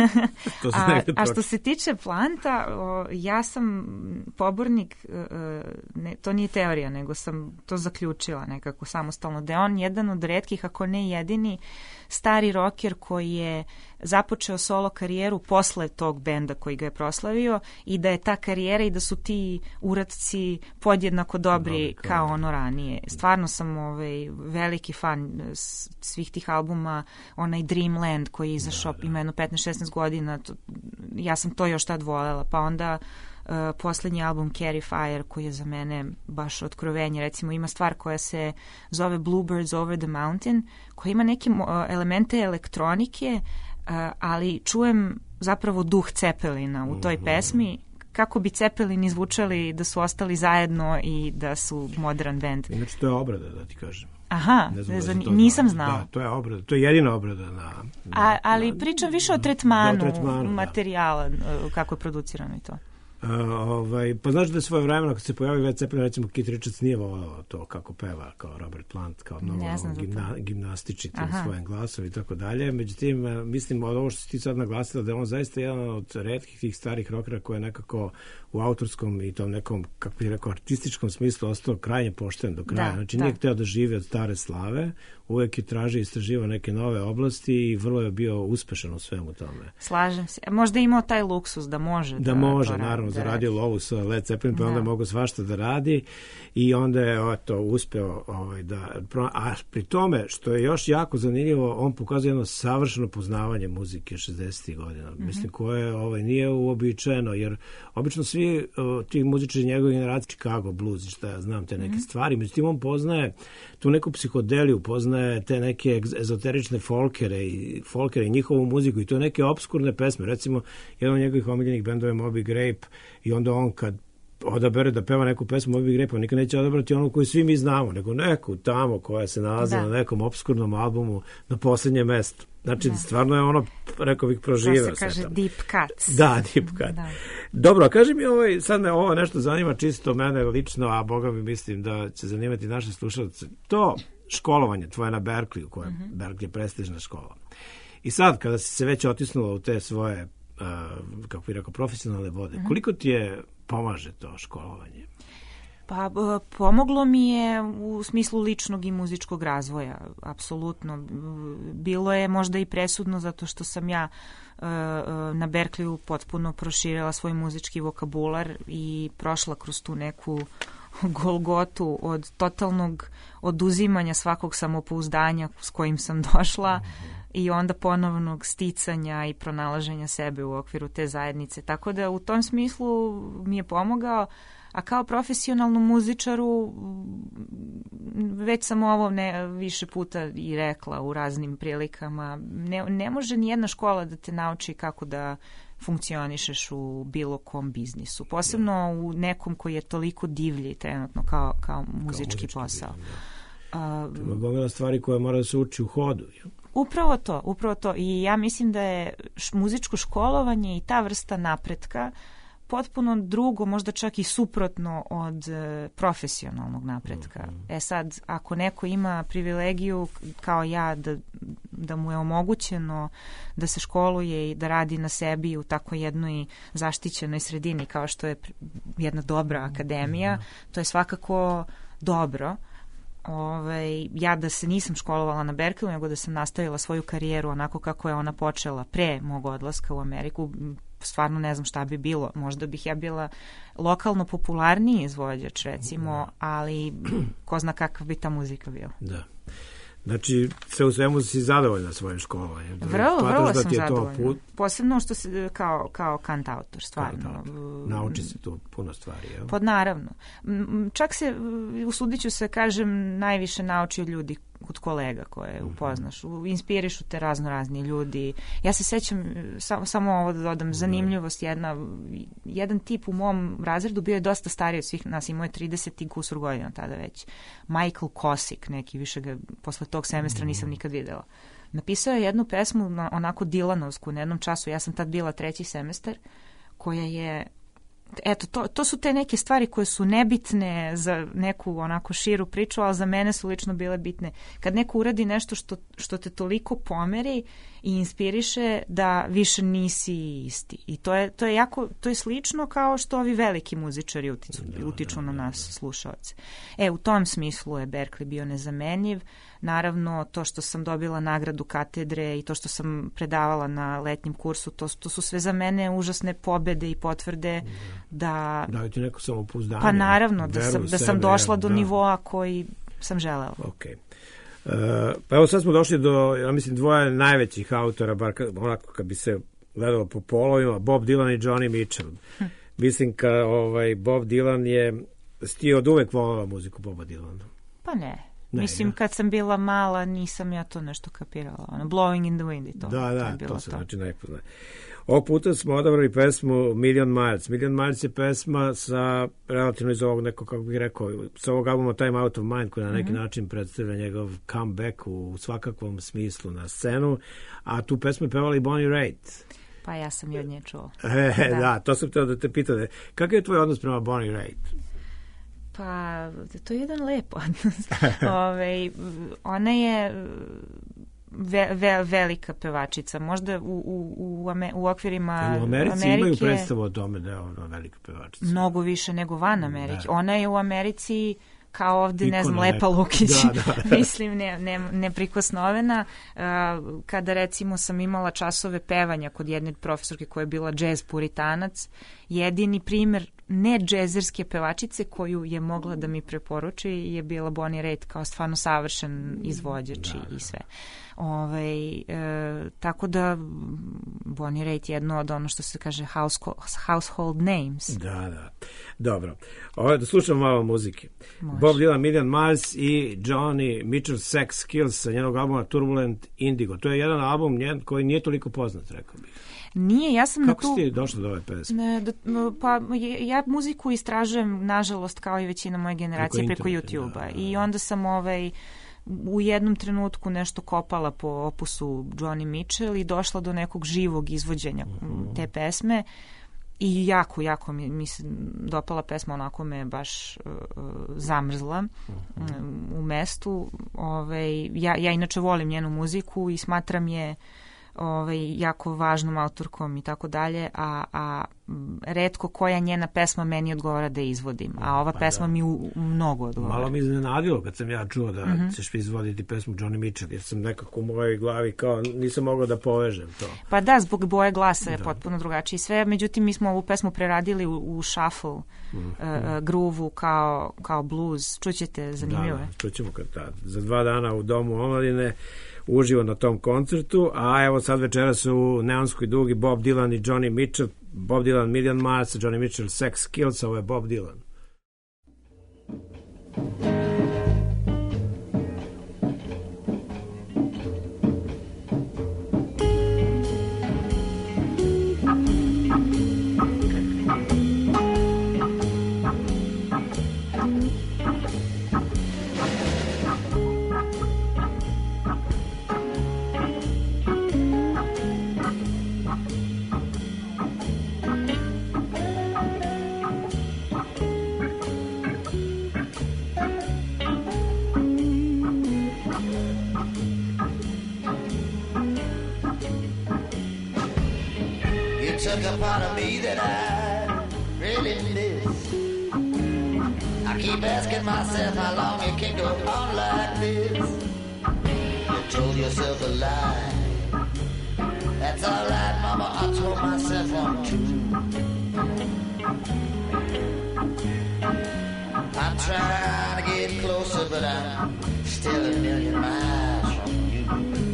To a, a što se tiče Planta, o, ja sam pobornik, o, ne, to nije teorija, nego sam to zaključila nekako samostalno, da je on jedan od retkih, ako ne jedini, stari rocker koji je započeo solo karijeru posle tog benda koji ga je proslavio i da je ta karijera i da su ti uradci podjednako dobri Dobre, kao ono ranije. Stvarno sam ovaj, veliki fan svih tih albuma, onaj Dreamland koji je izašao, ima jedno petnaest šesnaest godina, to, ja sam to još tad volela, pa onda Uh, poslednji album Carry Fire koji je za mene baš otkrovenje, recimo ima stvar koja se zove Bluebirds Over the Mountain, koja ima neke uh, elemente elektronike, uh, ali čujem zapravo duh Cepelina u toj pesmi, kako bi Cepelini zvučali da su ostali zajedno i da su modern band. Inače to je obrada, da ti kažem. Aha, ne znam, znam, to nisam zna. znala. Da, to je obrada, to je jedina obrada na... na A, ali na, pričam više o tretmanu, o tretmanu materijala, da. Kako je producirano i to. Uh, ovaj, pa znaš da je svoje vremena kad se pojavi Led Zeppelin, recimo Keith Richards nije volao to kako peva kao Robert Plant, kao mnogo gimna, gimnastiči tim svojim glasom i tako dalje. Međutim, mislim od ovo što si ti sad naglasila da je on zaista jedan od retkih tih starih rockera koji je nekako u autorskom i tom nekom, kako bih rekao, artističkom smislu ostao krajnje pošten do kraja. Da, znači da. Nije hteo da živi od stare slave, uvek je tražio i istraživao neke nove oblasti i vrlo je bio uspešan u svemu tome. Slažem se. Možda je imao taj luksus da može da, da može, naravno, da zaradio lovu sa Led Zeppelin, pa da. Onda mogu svašta da radi i onda je to uspeo ovaj, da... A pri tome, što je još jako zanimljivo, on pokazuje jedno savršeno poznavanje muzike šezdesetih godina. Mm-hmm. Mislim, koje ovaj, nije uobičajeno, jer obično svi uh, ti muzičari njegove generacije, Chicago Blues, šta ja znam, te neke mm-hmm. stvari, međutim on poznaje tu neku psihodeliju, poznaje te neke ezoterične folkere i folkere i njihovu muziku i to neke obskurne pesme. Recimo, jedan od njegovih omiljenih bendova je Moby Grape i onda on kad odabere da peva neku pesmu Moby Grape, on nikad neće odabrati onu koju svi mi znamo, nego neku tamo koja se nalazi da. Na nekom obskurnom albumu na poslednjem mestu. Znači, da. Stvarno je ono, rekao bih, proživeo. To se kaže deep cuts. Da, deep cut. Da. Dobro, kaži mi, ovaj, sad me ovo nešto zanima čisto mene lično, a boga mi mislim da će zanimati naše slušalce. To školovanje tvoje na Berkeleyu, koja je mm-hmm. Berkeley je prestižna škola. I sad, kada si se već otisnula u te svoje, uh, kako bih rekao, profesionalne vode, mm-hmm. koliko ti je pomaže to školovanje? Pa pomoglo mi je u smislu ličnog i muzičkog razvoja, apsolutno. Bilo je možda i presudno zato što sam ja uh, na Berkeleyu potpuno proširila svoj muzički vokabular i prošla kroz tu neku golgotu od totalnog oduzimanja svakog samopouzdanja s kojim sam došla mm-hmm. i onda ponovnog sticanja i pronalaženja sebe u okviru te zajednice. Tako da u tom smislu mi je pomogao. A kao profesionalnom muzičaru već sam ovo ne, više puta i rekla u raznim prilikama, ne, ne može ni jedna škola da te nauči kako da funkcionišeš u bilo kom biznisu. Posebno u nekom koji je toliko divlji trenutno kao, kao muzički, muzički posao. Ima gomila stvari koje mora da se uči u hodu. Upravo to, upravo to. I ja mislim da je muzičko školovanje i ta vrsta napretka potpuno drugo, možda čak i suprotno od e, profesionalnog napretka. Mm-hmm. E sad, ako neko ima privilegiju kao ja da, da mu je omogućeno da se školuje i da radi na sebi u tako jednoj zaštićenoj sredini kao što je jedna dobra akademija, mm-hmm. to je svakako dobro. Ove, ja da se nisam školovala na Berkeley, nego da sam nastavila svoju karijeru onako kako je ona počela pre mog odlaska u Ameriku, stvarno ne znam šta bi bilo. Možda bih ja bila lokalno popularniji izvođač, recimo, ali ko zna kakva bi ta muzika bila. Da. Znači, sve u svemu si zadovoljna svojim školovanjem. Vrlo, vrlo sam zadovoljna. Put... Posebno što se kao, kao kantautor, stvarno. Kantautor. Nauči se tu puno stvari, jel? Pod naravno. Čak se, usudit ću se, kažem, najviše nauči od ljudi, od kolega koje upoznaš. Inspirišu te razno razni ljudi. Ja se sećam, sam, samo ovo da dodam, zanimljivost jedna. Jedan tip u mom razredu bio je dosta stariji od svih nas, imao je trideset i kusur godina tada već. Michael Kosik, neki, više ga posle tog semestra nisam nikad videla. Napisao je jednu pesmu na, onako Dylanovsku na jednom času, ja sam tad bila treći semestar, koja je, eto, to, to su te neke stvari koje su nebitne za neku onako širu priču, ali za mene su lično bile bitne. Kad neko uradi nešto što, što te toliko pomeri i inspiriše da više nisi isti. I to je, to je jako, to je slično kao što ovi veliki muzičari utiču, utiču na nas slušaoce. E, u tom smislu je Berkeley bio nezamenjiv. Naravno, to što sam dobila nagradu katedre i to što sam predavala na letnjem kursu, to, to su sve za mene užasne pobede i potvrde da... Daju ti neko samopouzdanje. Pa naravno, da sam, da sam došla do da. nivoa koji sam želela. Okej. Okay. Uh, pa evo sad smo došli do, ja mislim, dvoje najvećih autora, bar kad, onako kad bi se gledalo po polovima, Bob Dylan i Johnny Mitchell. Hm. Mislim ka ovaj, Bob Dylan je, ti od uvek volala muziku Boba Dylana? Pa ne. Ne, Mislim, ja. kad sam bila mala, nisam ja to nešto kapirala. Ono, Blowing in the Wind i to. Da, da, to, je bilo to se to. Znači najpozna. Ovog puta smo odabrali pesmu Million Miles. Million Miles je pesma sa relativno iz ovog nekog, kako bih rekao, sa ovog albuma Time Out of Mind, koji na neki mm-hmm. način predstavlja njegov comeback u svakakvom smislu na scenu. A tu pesmu je pevala i Bonnie Raitt. Pa ja sam i od nje čuo. E, da. da, to sam htio da te pitate. Kakav je tvoj odnos prema Bonnie Raitt? Pa, to je jedan lep odnos. Ove, ona je ve, ve, velika pevačica. Možda u, u, u, ame, u okvirima u Americi Amerike... imaju predstavu o tome da je ona velika pevačica. Mnogo više nego van Amerike. Da. Ona je u Americi kao ovde, Ikona, ne znam, Lepa Lukić, da, da. mislim, ne, ne, neprikosnovena. Uh, kada, recimo, sam imala časove pevanja kod jedne profesorke koja je bila džez puritanac, jedini primer ne džezerske pevačice koju je mogla da mi preporuči je bila Bonnie Raitt kao stvarno savršen izvođač da, i sve. Ove, e, tako da Bonnie Raitt je jedno od ono što se kaže household names. Da, da. Dobro. Ovo, da slušamo malo muzike. Može. Bob Dylan, Million Miles i Johnny Mitchell Sex Skills sa njenog albuma Turbulent Indigo. To je jedan album njen koji nije toliko poznat, rekao bih. Nije, ja sam Kako na tu... si ti došla do ove pesme? Ne, da, pa ja muziku istražujem, nažalost, kao i većina moje generacije, preko, preko YouTube-a. Da, da. I onda sam ovaj, u jednom trenutku nešto kopala po opusu Johnny Mitchell i došla do nekog živog izvođenja uh-huh. te pesme. I jako, jako mi, mi se dopala pesma, onako me baš uh, zamrzla uh-huh. u mestu. Ovaj, ja, ja inače volim njenu muziku i smatram je ovaj, jako važnom autorkom i tako dalje, a, a retko koja njena pesma meni odgovara da izvodim, a ova pa pesma da. mi u, u mnogo odgovara. Malo mi iznenadilo kad sam ja čuo da mm-hmm. ćeš izvoditi pesmu Johnny Mitchell, jer sam nekako u mojoj glavi kao nisam mogao da povežem to. Pa da, zbog boje glasa je da. potpuno drugačiji sve, međutim mi smo ovu pesmu preradili u, u shuffle mm-hmm. uh, gruvu kao, kao blues. Čućete, zanimljivo je. Da, čućemo kad da, za dva dana u Domu omladine uživo na tom koncertu, a evo sad večera su u Neonskoj dugi Bob Dylan i Johnny Mitchell. Bob Dylan Million Miles, Johnny Mitchell Sex Skills, ovo je Bob Dylan. took a part of me that I really miss. I keep asking myself how long it can go on like this. You told yourself a lie. That's alright, mama, I told myself one too. I'm trying to get closer, but I'm still a million miles from you.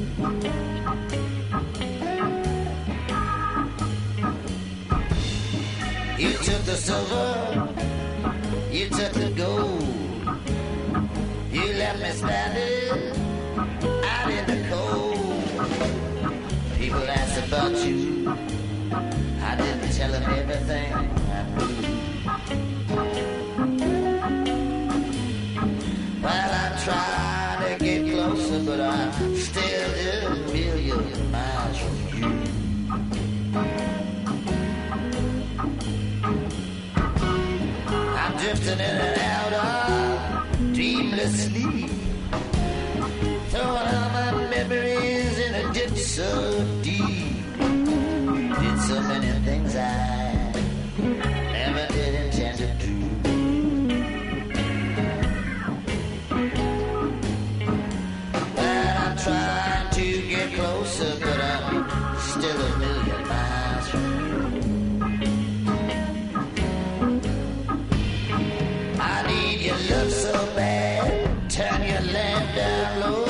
You took the silver, you took the gold. You left me standing out in the cold. People asked about you, I didn't tell them everything I knew. Well, I'm trying to get closer, but I'm still a million miles from you. I'm drifting in and out of dreamless sleep, throwing all my memories in a ditch so deep. Did so many things I never did intend to do. Trying to get closer, but I'm still a million miles from you. I need your love so bad, turn your lamp down low.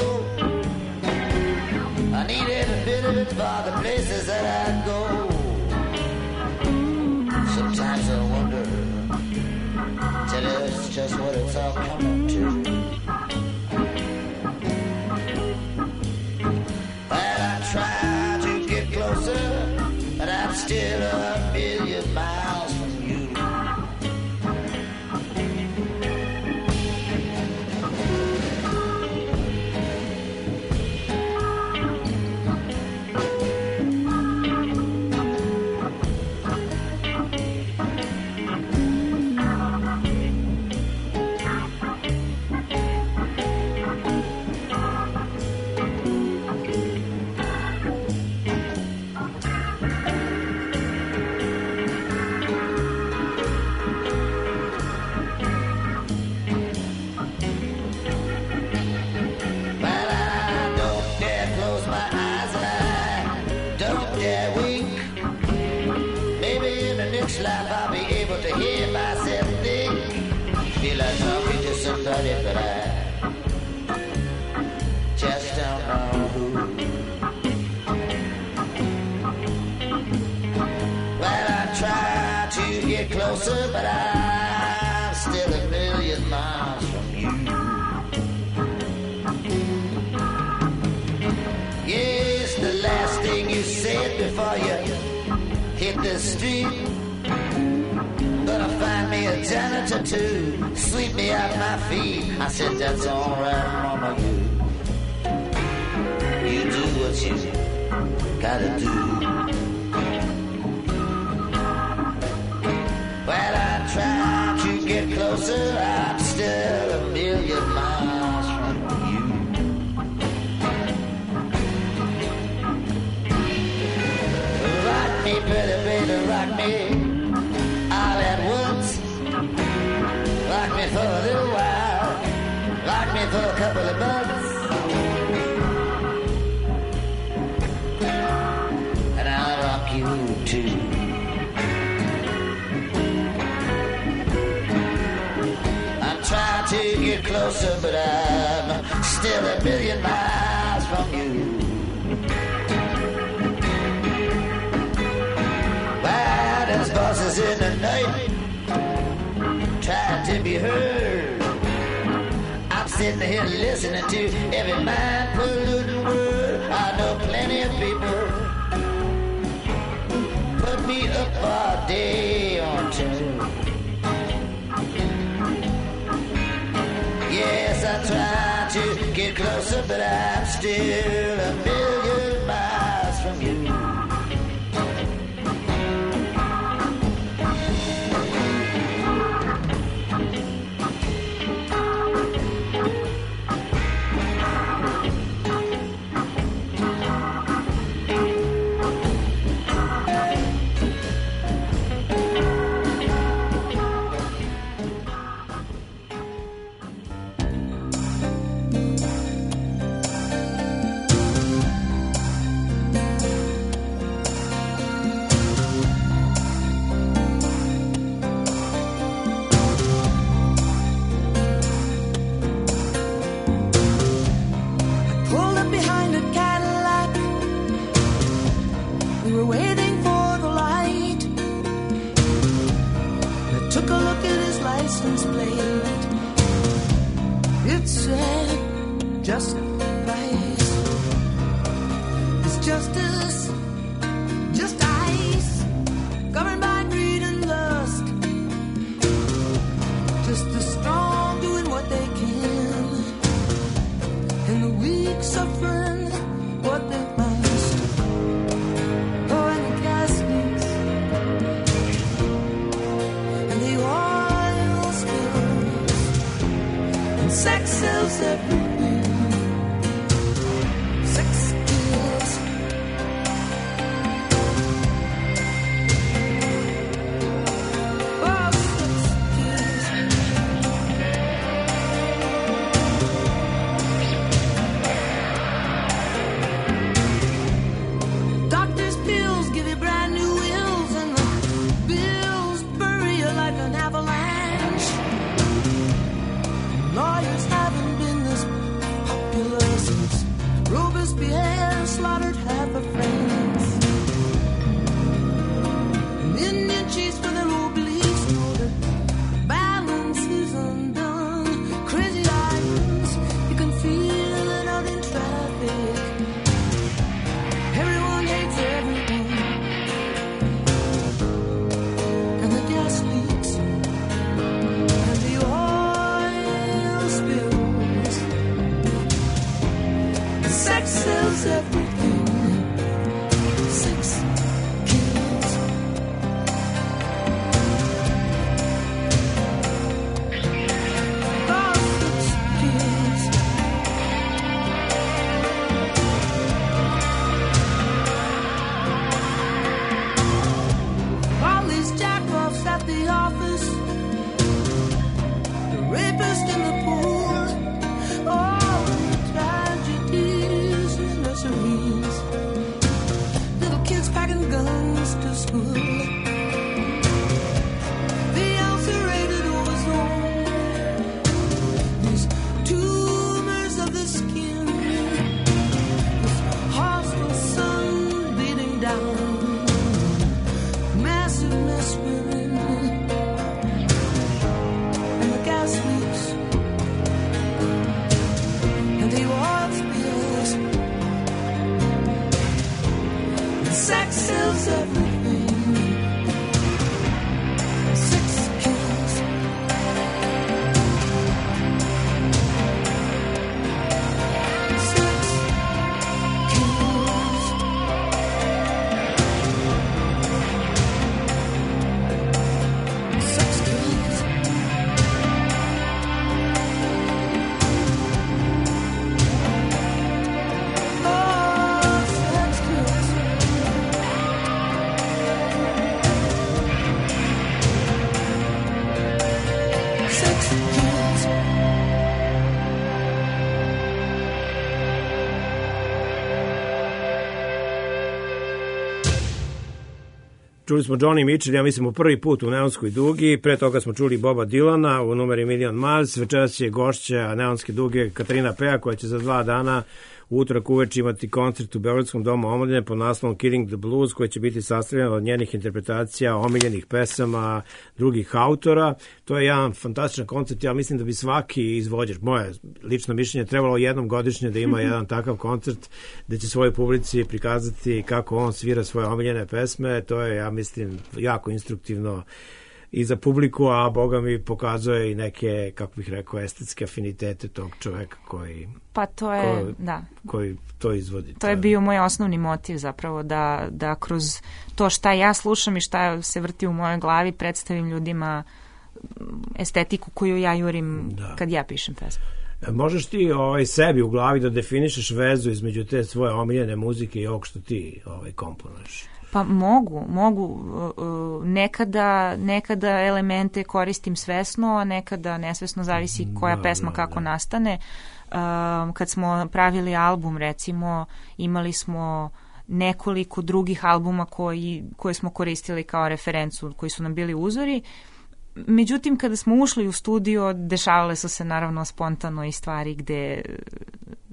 I need every bit of it for the places that I go. Sometimes I wonder, tell us just what it's all coming to. Try to get closer, but I'm still a million miles from you. Somebody, but I just don't know who. Well, I try to get closer, but I'm still a million miles from you. Yes, the last thing you said before you hit the street. Gonna find me a janitor to sweep me off my feet. I said, that's alright, mama, you You do what you gotta do. Well, I try to get closer, I'm still a million miles from you. Rock me, pretty baby, rock me all at once. Rock me for a little while, rock me for a couple of months, and I'll rock you too. I'm trying to get closer, but I'm still a million miles from you. Why, there's voices in the night trying to be heard. I'm sitting here listening to every mind-polluting word. I know plenty of people put me up all day on two. Yes, I try to get closer, but I'm still a million miles from you. it's uh, just ice. It's justice, just ice, governed by greed and lust. Just the strong doing what they can, and the weak suffering what they must. Oh, and the gas leaks, and the oil spills, and sex sells everything. Sex kills. Oh, sex kills. Doctor's pills give you brand new wills, and the bills bury you like an avalanche. Lawyers haven't been this popular since Robespierre slaughtered half of France. And Indian chiefs for their old beliefs know that balance is undone. Crazy eyes, you can feel it out in traffic. Everyone hates everyone, and the gas leaks, and the oil spills. Sex sells everything. Sex kills. Oh, sex kills. All these jackoffs at the office, the rapist in the pool, all the tragedies in the nurseries, little kids packing guns to school, the ulcerated ozone, these tumors of the skin, this hostile sun beating down, massive mess we're in, and the gas leaks, and the oil spills, and sex sells everything. Sex kills. Sex kills. Sex kills. Oh, sex kills. Sex kills. Čuli smo Johnny Mitchell, ja mislim u prvi put u Neonskoj dugi, pre toga smo čuli Boba Dylana u numeri Million Miles, večeras je gošća Neonske duge Katarina Pea koja će za dva dana u utorak uveče imati koncert u Beogradskom domu omladine pod naslovom Killing the Blues, koji će biti sastavljen od njenih interpretacija omiljenih pesama drugih autora. To je jedan fantastičan koncert, ja mislim da bi svaki izvođač, moje lično mišljenje, trebalo jednom godišnje da ima jedan takav koncert da će svojoj publici prikazati kako on svira svoje omiljene pesme. To je, ja mislim, jako instruktivno i za publiku, a Boga mi pokazuje i neke, kako bih rekao, estetske afinitete tog čoveka koji, Pa to je, ko, da. koji to izvodi. To je bio moj osnovni motiv zapravo, da, da kroz to šta ja slušam i šta se vrti u mojoj glavi predstavim ljudima estetiku koju ja jurim da. Kad ja pišem pesmu. Možeš ti ovaj, sebi u glavi da definišeš vezu između te svoje omiljene muzike i ovog što ti ovaj, komponuješ? Pa mogu, mogu. Nekada, nekada elemente koristim svesno, a nekada nesvesno, zavisi koja da, pesma da, kako da. nastane. Kad smo pravili album, recimo, imali smo nekoliko drugih albuma koji, koje smo koristili kao referencu, koji su nam bili uzori. Međutim, kada smo ušli u studio, dešavale su se naravno spontano i stvari gde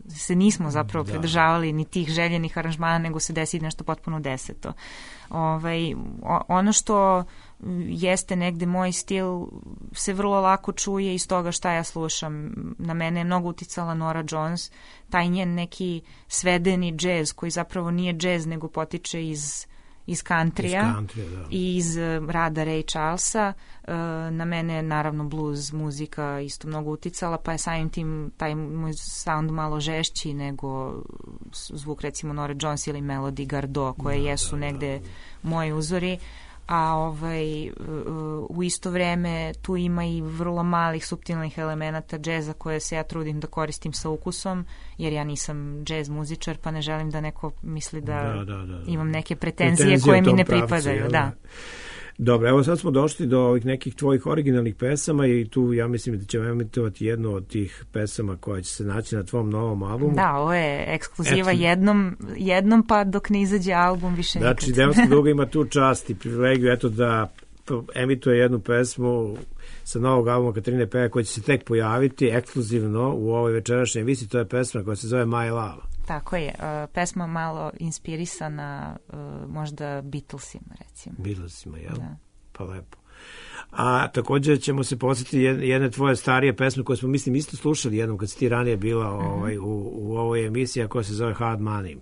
se nismo zapravo pridržavali ni tih željenih aranžmana, nego se desi nešto potpuno deseto. Ovaj, ono što jeste negde moj stil se vrlo lako čuje iz toga šta ja slušam. Na mene je mnogo uticala Nora Jones, taj njen neki svedeni džez koji zapravo nije džez nego potiče iz iz countrya i iz rada Ray Charlesa. Na mene je naravno blues muzika isto mnogo uticala, pa je samim tim taj moj sound malo žešći nego zvuk recimo Nora Jones ili Melody Gardot, koje da, jesu da, negde da. moji uzori. A ovaj, u isto vreme tu ima i vrlo malih suptilnih elemenata džeza koje se ja trudim da koristim sa ukusom, jer ja nisam džez muzičar, pa ne želim da neko misli da, da, da, da. imam neke pretenzije, pretenzije koje mi ne pravcu, pripadaju. Da. Dobro, evo sad smo došli do ovih nekih tvojih originalnih pesama i tu ja mislim da ćemo emitovati jednu od tih pesama koja će se naći na tvom novom albumu. Da, ovo je ekskluziva Eto. jednom, jednom pa dok ne izađe album više nikad. Znači, Neonska duga ima tu čast i privilegiju eto da emituje jednu pesmu sa novog albuma Katarine Peja koja će se tek pojaviti ekskluzivno u ovoj večerašnjoj emisiji. To je pesma koja se zove My Love. Tako je, uh, pesma malo inspirisana uh, možda Beatlesima, recimo. Beatlesima, jel? Da. Pa lepo. A također ćemo se posjetiti jedne tvoje starije pesme koje smo, mislim, isto slušali jednom kad si ti ranije bila uh-huh. ovaj, u, u ovoj emisiji koja se zove Hard Money.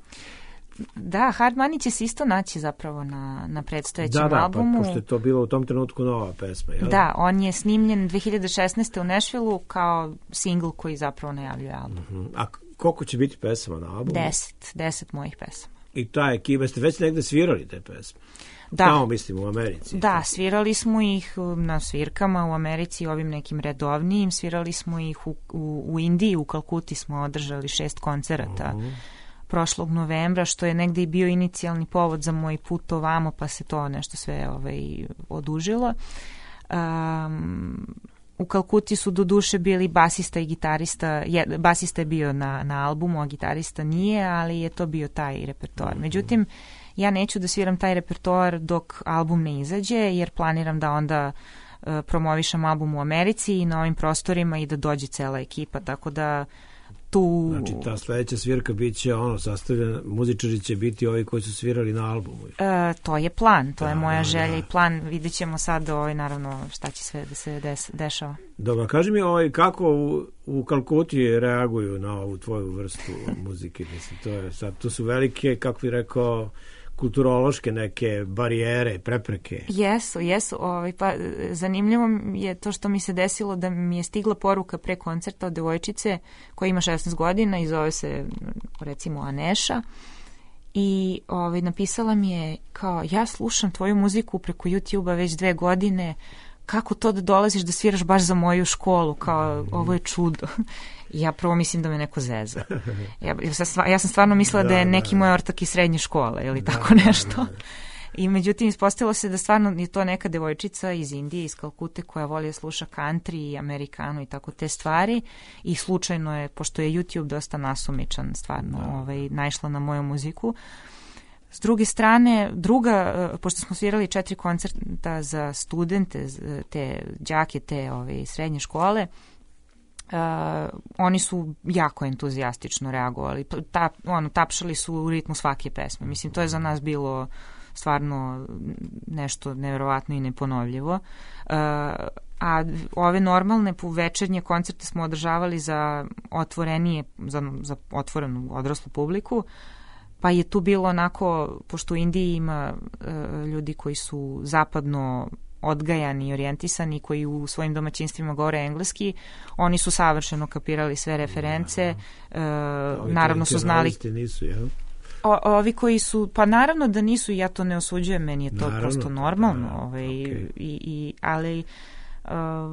Da, Hard Money će se isto naći zapravo na, na predstojećem da, da, albumu. Da, pa, pošto je to bilo u tom trenutku nova pesma, jel? Da, on je snimljen dve hiljade šesnaeste. u Nashvilleu kao singl koji zapravo najavljuje album. Uh-huh. A koliko će biti pesama na albumu? Deset, deset mojih pesama. I ta ekipa, ste već negde svirali te pesme? Da. Tamo, mislim, u Americi. Da, svirali smo ih na svirkama u Americi, ovim nekim redovnijim, svirali smo ih u, u, u Indiji, u Kalkuti smo održali šest koncerata uh-huh. prošlog novembra, što je negde i bio inicijalni povod za moj put ovamo, pa se to nešto sve ovaj, odužilo. Um, U Kalkuti su do duše bili basista i gitarista, je, basista je bio na, na albumu, a gitarista nije, ali je to bio taj repertoar. Međutim, ja neću da sviram taj repertoar dok album ne izađe, jer planiram da onda uh, promovišem album u Americi i na ovim prostorima i da dođe cela ekipa, tako da tu... Znači, ta sledeća svirka bit će ono, sastavljena, muzičari će biti ovi koji su svirali na albumu. E, to je plan, to da, je moja da, želja da. i plan. Vidjet ćemo sad, ovaj, naravno, šta će sve da se des, dešava. Dobro, kaži mi ovaj, kako u, u Kalkuti reaguju na ovu tvoju vrstu muzike? Mislim, to, je sad, to su velike, kako bih rekao, kulturološke neke barijere, prepreke. Jesu, jesu. Ovaj, pa, zanimljivo je to što mi se desilo da mi je stigla poruka pre koncerta od devojčice koja ima šesnaest godina i zove se recimo Aneša i ovaj, napisala mi je kao ja slušam tvoju muziku preko YouTube-a već dve godine, kako to da dolaziš da sviraš baš za moju školu, kao ovo je čudo. Ja prvo mislim da me neko zeza. Ja, ja sam stvarno mislila da, da je neki da, moj ortak iz srednje škole ili da, tako nešto. Da, da, da. I međutim ispostavilo se da stvarno je to neka devojčica iz Indije, iz Kalkute koja voli da sluša country i amerikanu i tako te stvari i slučajno je, pošto je YouTube dosta nasumičan, stvarno da. ovaj, naišla na moju muziku. S druge strane, druga, pošto smo svirali četiri koncerta za studente, te đake, te ove, srednje škole, uh, oni su jako entuzijastično reagovali. Ta, ono, tapšali su u ritmu svake pesme. Mislim, to je za nas bilo stvarno nešto nevjerovatno i neponovljivo. Uh, a ove normalne večernje koncerte smo održavali za otvorenije, za, za otvorenu odraslu publiku, pa je tu bilo onako, pošto u Indiji ima uh, ljudi koji su zapadno odgajani i orijentisani, koji u svojim domaćinstvima govore engleski, oni su savršeno kapirali sve reference, uh, naravno su znali... Nisu, ja? O, ovi koji su, pa naravno da nisu, ja to ne osuđujem, meni je to naravno, prosto normalno, da, ovaj, okay. i, i, ali uh,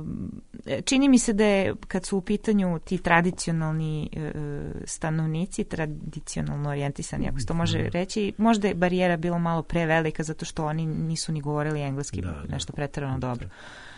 čini mi se da je, kad su u pitanju ti tradicionalni uh, stanovnici, tradicionalno orijentisani, ako se to može reći, možda je barijera bila malo prevelika zato što oni nisu ni govorili engleski, da, nešto preterano da. dobro.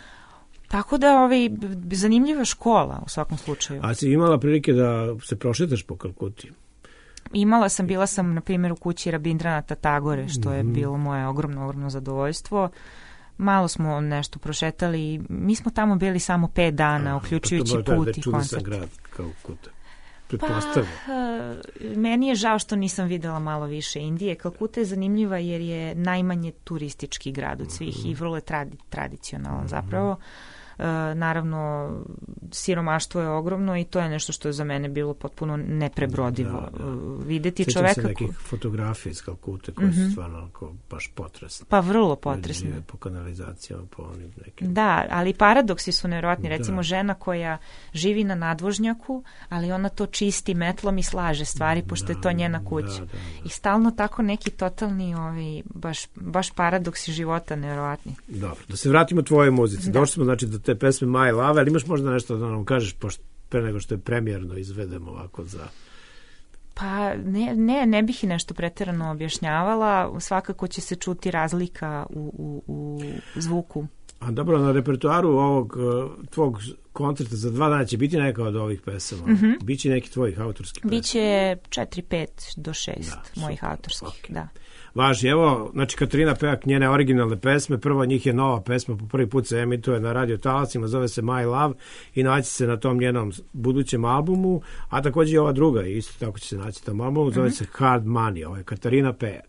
Tako da, ovaj, zanimljiva škola u svakom slučaju. A si imala prilike da se prošetaš po Kalkuti? Imala sam, bila sam na primjer u kući Rabindranata Tagore, što je bilo moje ogromno, ogromno zadovoljstvo. Malo smo nešto prošetali. Mi smo tamo bili samo pet dana, uključujući pa to put i koncert. Grad, Kalkuta. pretpostavljam. Pa, meni je žao što nisam videla malo više Indije. Kalkuta je zanimljiva jer je najmanje turistički grad od svih i vrlo je tradi, tradicionalan zapravo. E, naravno, siromaštvo je ogromno i to je nešto što je za mene bilo potpuno neprebrodivo. Da, da. Videti Sjećam čoveka... se nekih ko... fotografija iz Kalkute koje mm-hmm. su stvarno baš potresne. Pa vrlo potresne. Žive po kanalizacijama, po onim nekim... Da, ali paradoksi su nevjerojatni. Recimo da. žena koja živi na nadvožnjaku, ali ona to čisti metlom i slaže stvari, pošto da, je to njena kuća. Da, da, da. I stalno tako neki totalni ovi, baš, baš paradoksi života nevjerojatni. Dobro, da se vratimo tvojoj muzici. Da. Došli smo znači do te pesme My Love, ali imaš možda nešto da nam kažeš pošto, pre nego što je premijerno izvedemo ovako za... Pa ne, ne, ne bih i nešto pretjerano objašnjavala. Svakako će se čuti razlika u, u, u zvuku. A dobro, na repertoaru ovog tvog koncerta za dva dana će biti neka od ovih pesama? Mm-hmm. Biće neki tvojih autorskih pesama? Biće četiri, pet do šest da, mojih super, autorskih, okay. da. Važi, evo, znači Katarina Pevak, njene originalne pesme, prva od njih je nova pesma, po prvi put se emituje na radio talasima, zove se My Love i naći se na tom njenom budućem albumu, a također i ova druga, isto tako će se naći tom albumu, zove mm-hmm. se Hard Money, ovo je Katarina Pevak.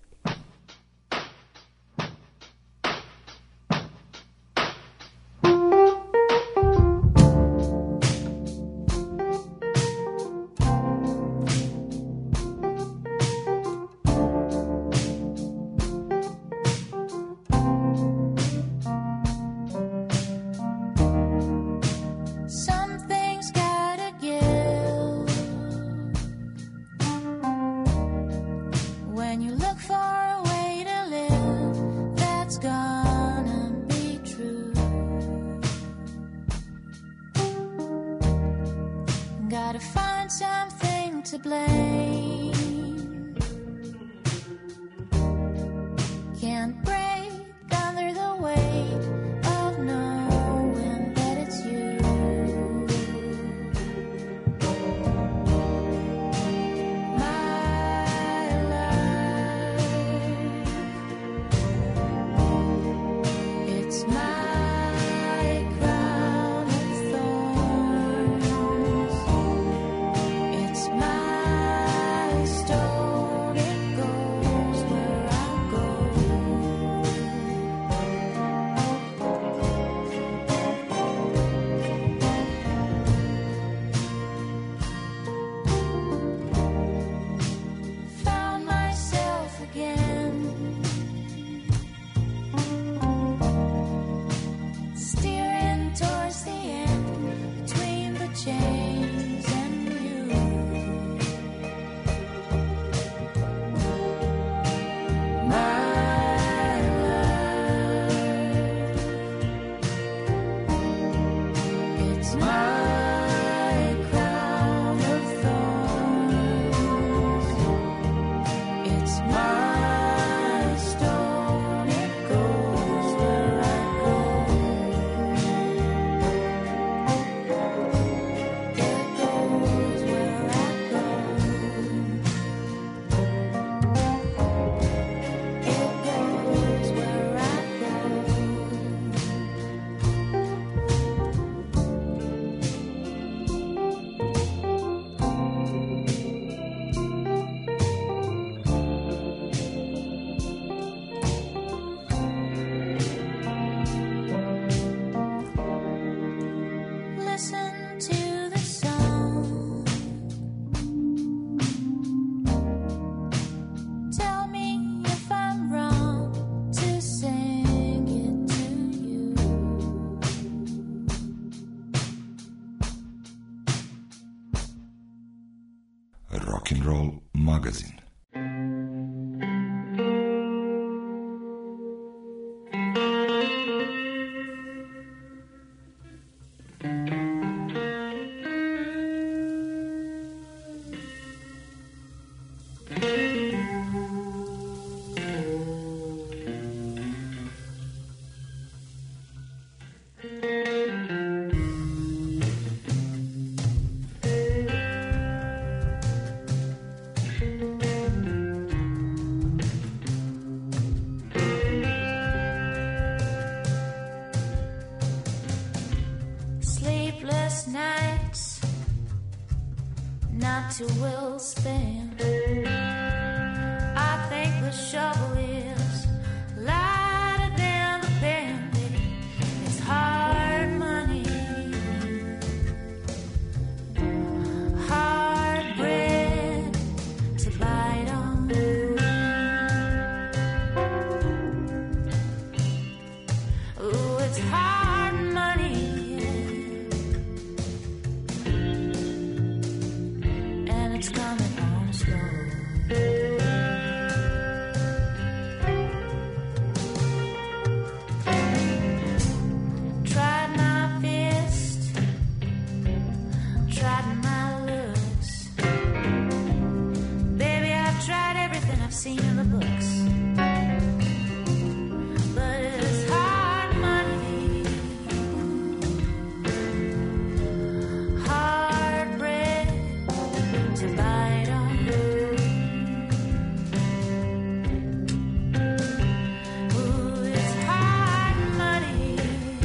Rock'n'Roll magazin. not to well spent. I think the shovel is lighter than the pen. It's hard money, hard bread to bite on. Ooh, it's hard money, and it's coming on slow. Tried my fist, tried my looks. Baby, I've tried everything I've seen in the books. But it's hard money, hard bread to bite on. Ooh, it's hard money,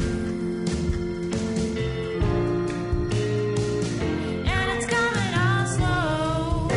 and it's coming on slow.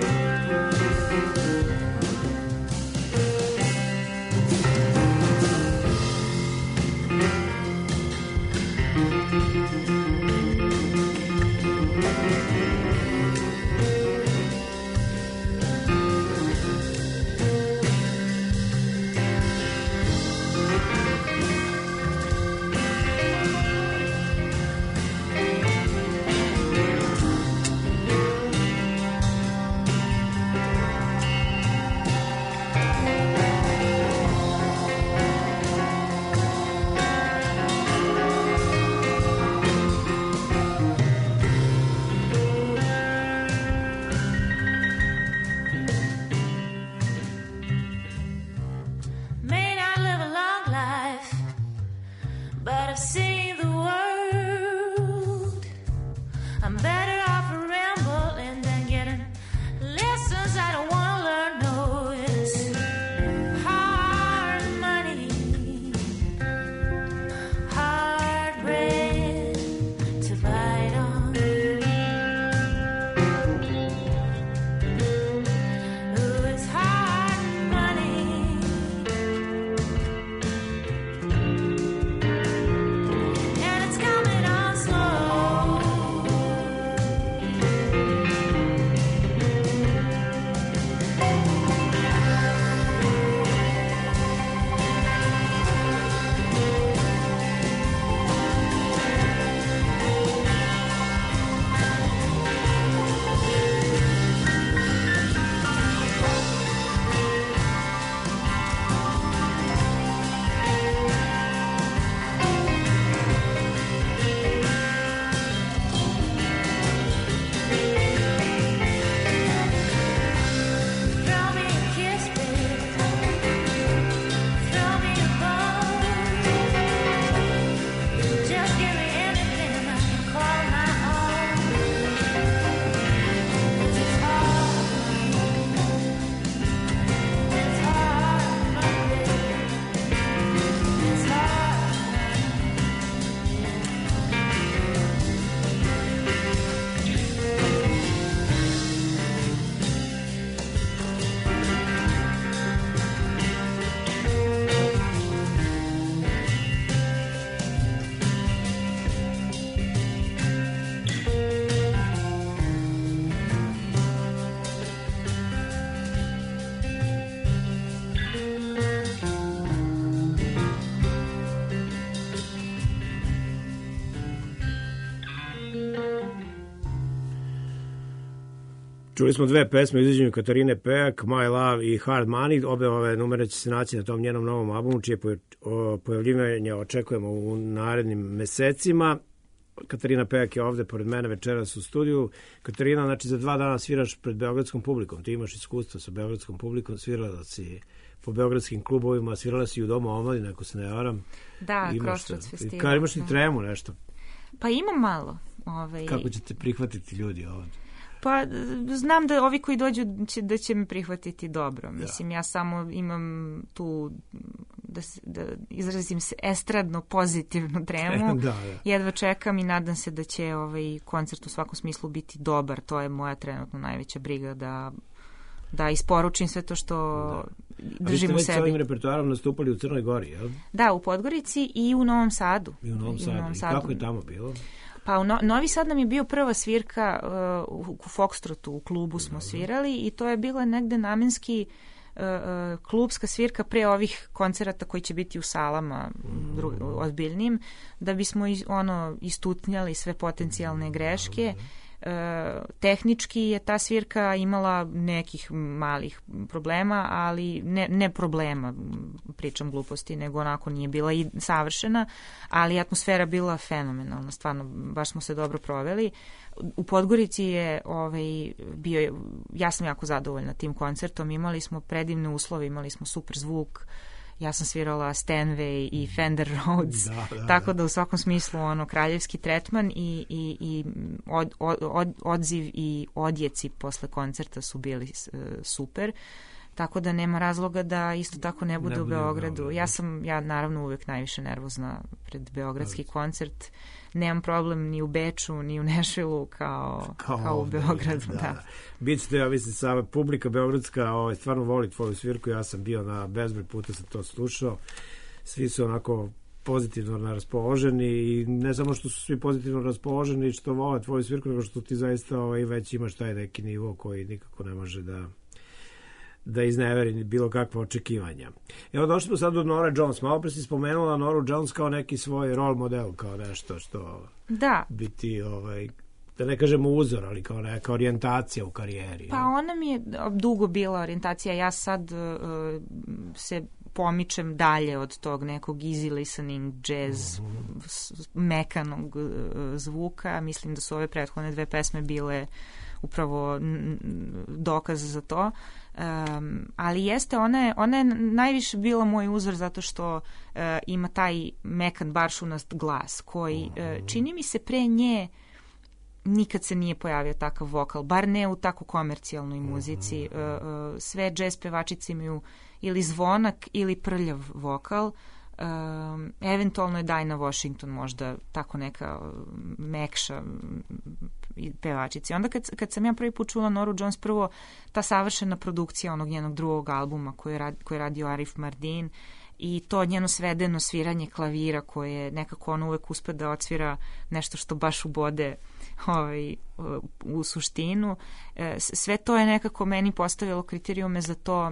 May not live a long life, but I've seen the world. I'm better off rambling than getting lessons I don't want to learn. No, it's hard money, hard bread to bite on. Ooh, it's hard money, and it's coming on slow. Throw me a kiss, baby. Throw me a bone. Just give me anything I can call my own. 'Cause it's hard, it's hard money, it's hard. Čuli smo dve pesme izvođenju Katarine Pejak, My Love i Hard Money. Obe ove numere će se naći na tom njenom novom albumu, čije poja- o- pojavljivanje očekujemo u narednim mesecima. Katarina Pejak je ovde pored mene večeras u studiju. Katarina, znači za dva dana sviraš pred beogradskom publikom. Ti imaš iskustvo sa beogradskom publikom, svirala si po beogradskim klubovima, svirala si u Domu omladine, ako se ne varam. Da, Imaš Crossroads šta- festival. Kao imaš li da. tremu nešto? Pa imam malo. Ovaj, Kako ćete prihvatiti ljudi ovde? Pa znam da ovi koji dođu će, da će me prihvatiti dobro. Mislim, ja samo imam tu da, da izrazim se estradno pozitivnu tremu. da, da. Jedva čekam i nadam se da će ovaj koncert u svakom smislu biti dobar. To je moja trenutno najveća briga, da da isporučim sve to što da. držim u sebi. A vi ste već s ovim repertoarom nastupali u Crnoj Gori, jel? Da, u Podgorici i u Novom Sadu. I u Novom Sadu. I, u Novom Sadu. I kako je tamo bilo? Pa u no, Novi Sad nam je bio prva svirka uh, u, u Foxtrotu, u klubu smo svirali i to je bila negde namenski uh, uh, klubska svirka pre ovih koncerata koji će biti u salama mm. dru, ozbiljnim, da bismo iz, ono, istutnjali sve potencijalne greške. E, tehnički je ta svirka imala nekih malih problema, ali ne, ne problema, pričam gluposti, nego onako nije bila i savršena, ali atmosfera bila fenomenalna, stvarno, baš smo se dobro proveli. U Podgorici je ovaj, bio, ja sam jako zadovoljna tim koncertom, imali smo predivne uslove, imali smo super zvuk, ja sam svirala Stanway i Fender Rhodes, da, da, tako da u svakom smislu ono kraljevski tretman i, i, i od, od, odziv i odjeci posle koncerta su bili uh, super, tako da nema razloga da isto tako ne bude ne u Beogradu. Bude, ja sam, ja naravno uvek najviše nervozna pred beogradski da. koncert, nemam problem ni u Beču, ni u Nešvilu kao, kao, kao u Beogradu. Da, da. Da. Bićete, ja mislim, sama publika beogradska ovaj, stvarno voli tvoju svirku, ja sam bio na bezbroj puta, sam to slušao, svi su onako pozitivno raspoloženi i ne samo što su svi pozitivno raspoloženi što vole tvoju svirku, nego što ti zaista ovaj, već imaš taj neki nivo koji nikako ne može da da izneveri bilo kakva očekivanja. Evo, došli smo sad do Nora Jones. Malo pre si spomenula Noru Jones kao neki svoj role model, kao nešto što da. biti, ovaj, da ne kažemo uzor, ali kao neka orijentacija u karijeri. Pa ona mi je dugo bila orijentacija. Ja sad uh, se pomičem dalje od tog nekog easy listening, jazz, mm-hmm. mekanog uh, zvuka. Mislim da su ove prethodne dve pesme bile upravo dokaz za to. Um, ali jeste, ona je, ona je najviše bila moj uzor zato što uh, ima taj mekan baršunast glas koji uh, čini mi se pre nje nikad se nije pojavio takav vokal, bar ne u tako komercijalnoj muzici. Uh, uh, sve jazz pevačice imaju ili zvonak ili prljav vokal. Um, eventualno je Dinah Washington možda tako neka mekša pevačici. Onda kad, kad sam ja prvi put čula Noru Jones, prvo ta savršena produkcija onog njenog drugog albuma koji je, rad, koji je radio Arif Mardin i to njeno svedeno sviranje klavira koje nekako ono uvek uspe da odsvira nešto što baš ubode ovaj, u suštinu. Sve to je nekako meni postavilo kriterijume za to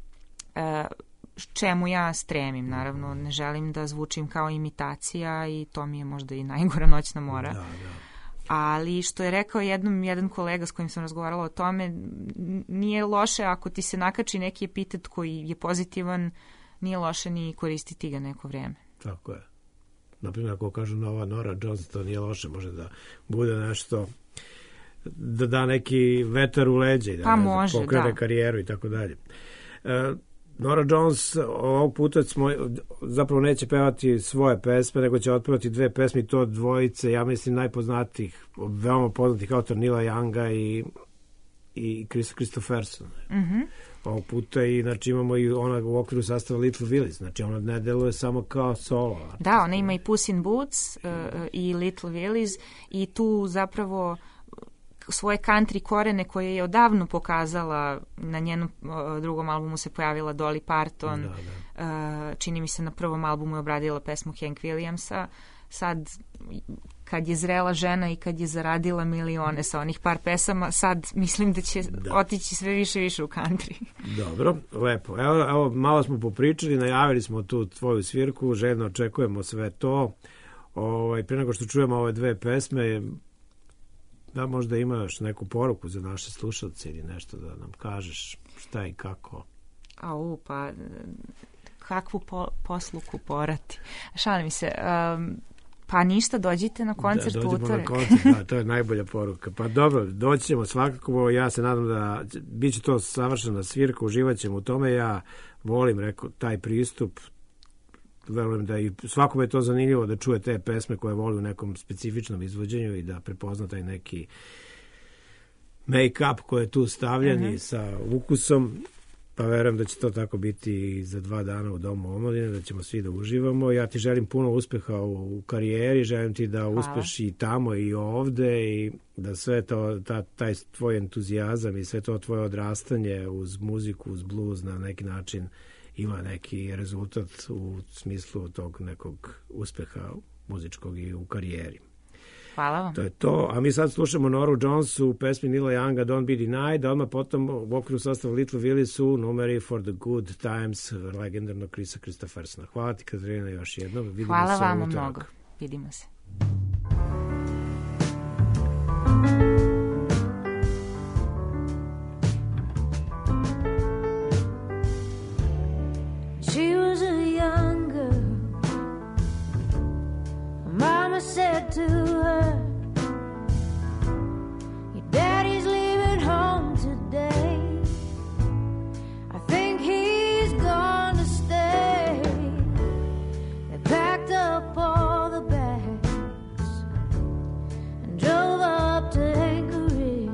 čemu ja stremim. Naravno, ne želim da zvučim kao imitacija i to mi je možda i najgora noćna mora. Da, da. Ali što je rekao jednom jedan kolega s kojim sam razgovarala o tome, nije loše ako ti se nakači neki epitet koji je pozitivan, nije loše ni koristiti ga neko vreme. Tako je. Naprimjer, ako kažu nova Nora Jones, to nije loše, može da bude nešto, da da neki vetar u leđa i da pa ne može, znam, pokrene da. karijeru i tako dalje. E, Nora Jones ovog puta smo, zapravo neće pevati svoje pesme, nego će otpevati dve pesme i to dvojice, ja mislim, najpoznatijih, veoma poznatih autora Nila Younga i, i Chris Christopherson. Mm-hmm. Ovog puta i znači imamo i ona u okviru sastava Little Willis, znači ona ne deluje samo kao solo. Da, ona ima i Puss in Boots uh, i Little Willis i tu zapravo svoje country korene koje je odavno pokazala, na njenom uh, drugom albumu se pojavila Dolly Parton, da, da. Uh, čini mi se na prvom albumu je obradila pesmu Hank Williamsa, sad kad je zrela žena i kad je zaradila milione sa onih par pesama, sad mislim da će da. otići sve više i više u country. Dobro, lepo. Evo, evo, malo smo popričali, najavili smo tu tvoju svirku, željno očekujemo sve to. Ovaj, prije nego što čujemo ove dve pesme, da možda imaš neku poruku za naše slušalce ili nešto da nam kažeš šta i kako. Au, pa kakvu po, posluku porati. Šalim se, um, pa ništa, dođite na koncert da, u utorak. Na koncert, da, to je najbolja poruka. Pa dobro, doći ćemo svakako, ja se nadam da bit će to savršena svirka, uživat ćemo u tome, ja volim reko, taj pristup, verujem da i svakome je to zanimljivo da čuje te pesme koje voli u nekom specifičnom izvođenju i da prepozna taj neki make-up koji je tu stavljen mm-hmm. i sa ukusom pa verujem da će to tako biti i za dva dana u Domu omladine, da ćemo svi da uživamo. Ja ti želim puno uspeha u karijeri, želim ti da Hvala. uspeš i tamo i ovde i da sve to, ta, taj tvoj entuzijazam i sve to tvoje odrastanje uz muziku, uz blues na neki način ima neki rezultat u smislu tog nekog uspeha muzičkog i u karijeri. Hvala vam. To je to. A mi sad slušamo Noru Jones u pesmi Nila Younga Don't Be Denied, a odmah potom u okviru sastava Little Willie su numeri For the Good Times legendarnog Chrisa Christophersona. Hvala ti, Katarina, još jednom. Vidimo Hvala se vama mnogo. Vidimo se. She was a young girl. Mama said to her, your daddy's leaving home today. I think he's gone to stay. They packed up all the bags and drove up to Anchorage.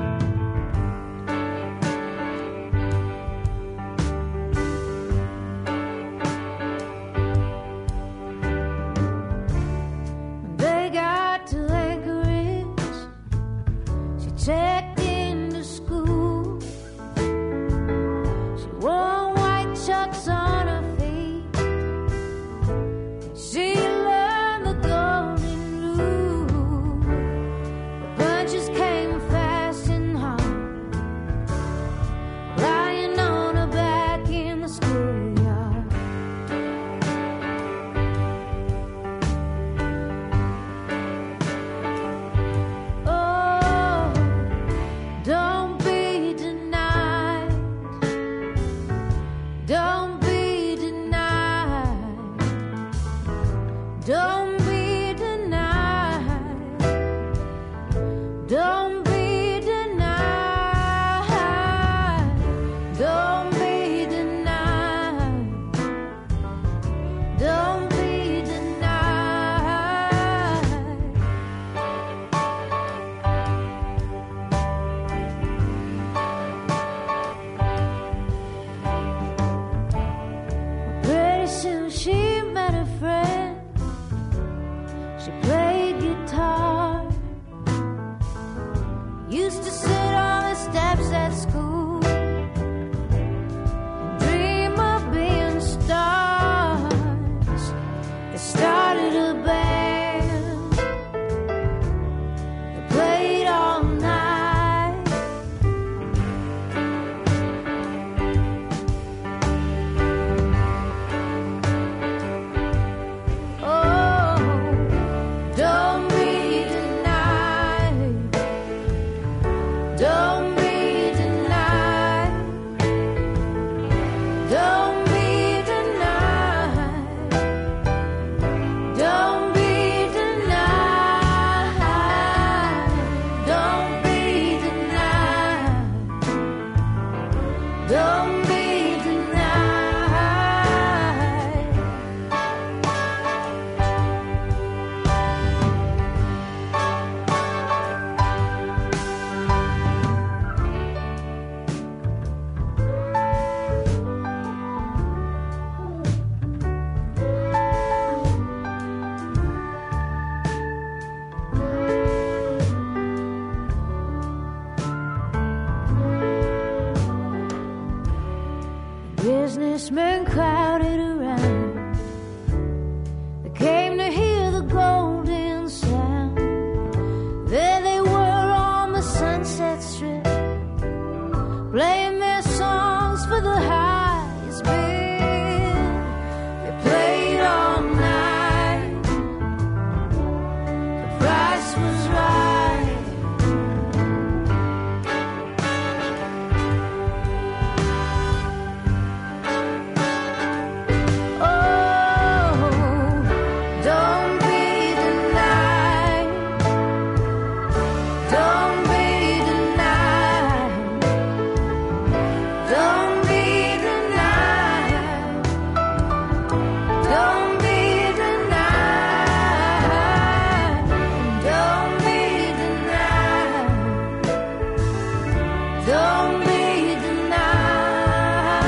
When they got to Anchorage, she checked into school. She wore white chucks on her feet. She learned the golden rule. The punches came fast and hard, lying on her back in the schoolyard. Oh, don't be denied. Don't be denied. Don't be denied. Don't be denied. Don't be denied. Don't be denied. Pretty soon she met a friend. She played guitar. Used to sit on the steps at school and dream of being stars. They started a band. They played all night. Oh, don't be denied. Don't be denied. Don't be denied. Don't be denied. Don't be denied. Don't be denied. Businessmen crowded around. They came to hear the golden sound. There they were on the Sunset Strip, playing their songs for the highest bid. They played all night. The price was right. Oh, don't be denied. Don't be denied. Don't be denied. Don't be denied. Don't be denied. Don't be denied.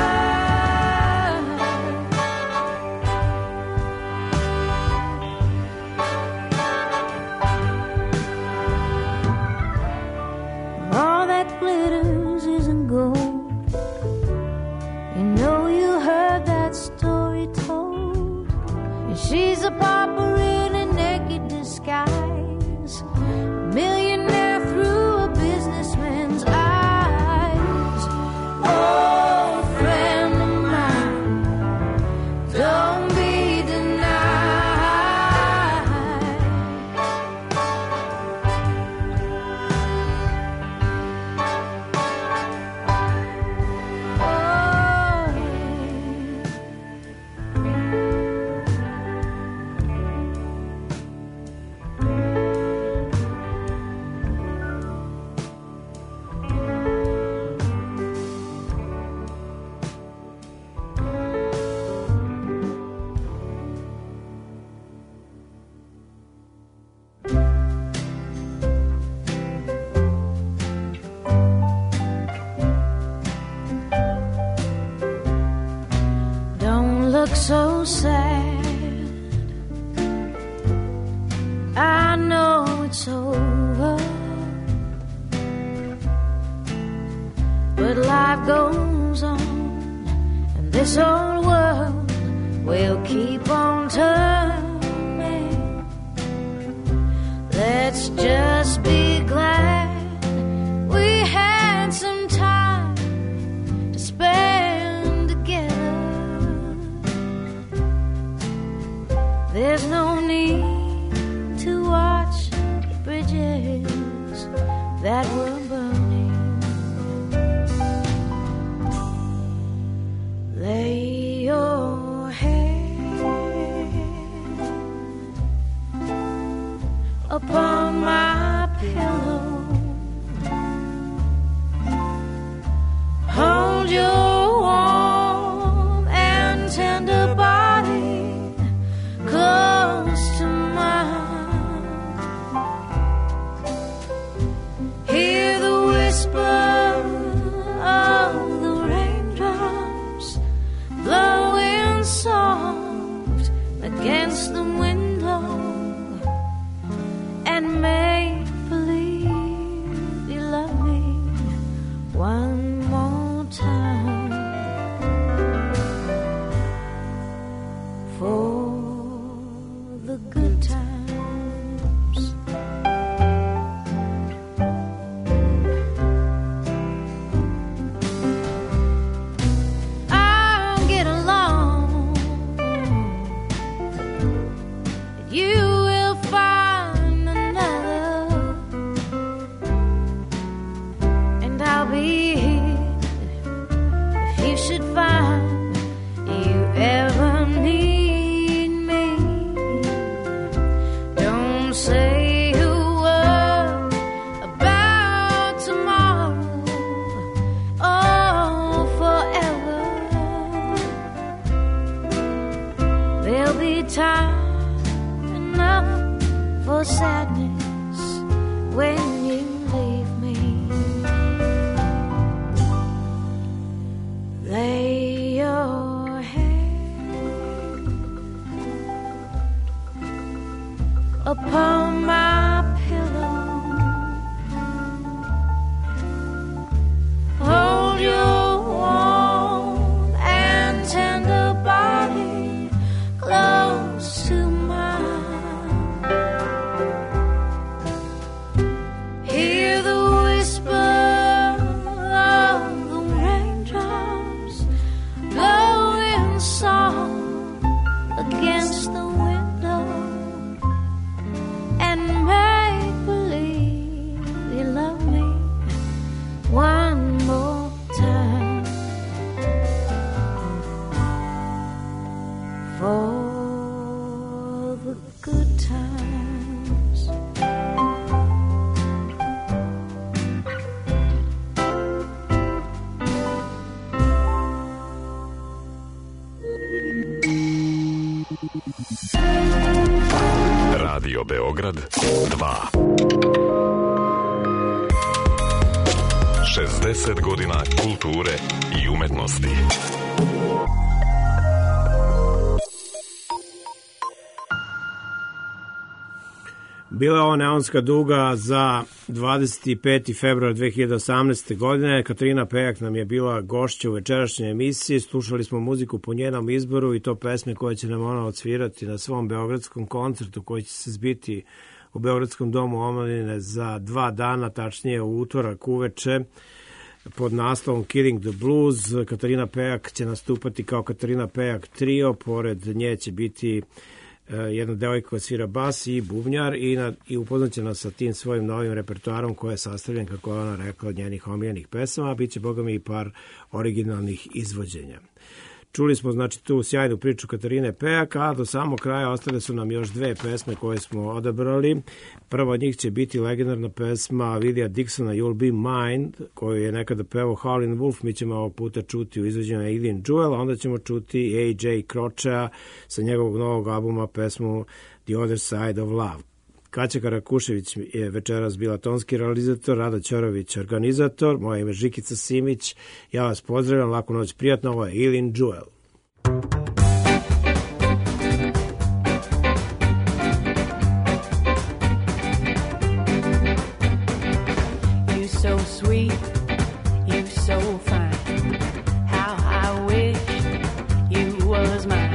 that glitters isn't gold. You know you heard that story told. And she's a pauper in a naked disguise, millionaire through a businessman's eyes. Oh, friend of mine, don't be denied. Don't look so sad. I know it's over, but life goes on, and this old world will keep on turning. Let's just be glad we had some time to spend together. There's no need to watch the bridges that were burning. Lay your head upon my pillow. Hold your warm and tender body close to mine. Hear the whisper of the raindrops blowing soft against the window, and make believe you love me one more time. For the good times. I'll get along. You will find another, and I'll be here if you should find you ever need me. Don't say a word about tomorrow or forever. There'll be time enough for sadness when you leave me. Lay your head upon my pillow. Hold your warm and tender body close to mine. Hear the whisper of the raindrops blowing soft against the window, and make believe you love me one more time. For the good times. Radio Beograd dva. šezdeset godina kulture i umetnosti. Bila je ovo neonska duga za dvadeset peti februar dve hiljade osamnaeste. godine. Katarina Pejak nam je bila gošća u večerašnjoj emisiji. Slušali smo muziku po njenom izboru i to pesme koje će nam ona odsvirati na svom beogradskom koncertu koji će se zbiti u Beogradskom domu omladine za dva dana, tačnije u utorak uveče, pod naslovom Killing the Blues. Katarina Pejak će nastupati kao Katarina Pejak trio, pored nje će biti jedna devojka koja svira bas i bubnjar i, na, i upoznaće nas sa tim svojim novim repertoarom koji je sastavljen, kako je ona rekla, od njenih omiljenih pesama, a bit će, boga mi, i par originalnih izvođenja. Čuli smo, znači, tu sjajnu priču Katarine Pejak, a do samog kraja ostale su nam još dve pesme koje smo odabrali. Prva od njih će biti legendarna pesma Willija Dixona You'll Be Mine, koju je nekada pevao Howlin' Wolf. Mi ćemo ovog puta čuti u izvođenju Eileen Jewell, a onda ćemo čuti A J Crochea sa njegovog novog albuma pesmu The Other Side of Love. Kaća Karakušević je večeras bila tonski realizator, Rada Ćorović organizator, moje ime Žikica Simić, ja vas pozdravljam, laku noć, prijatno, ovo je Eileen Jewell. You so sweet, you so fine, how I wish you was mine.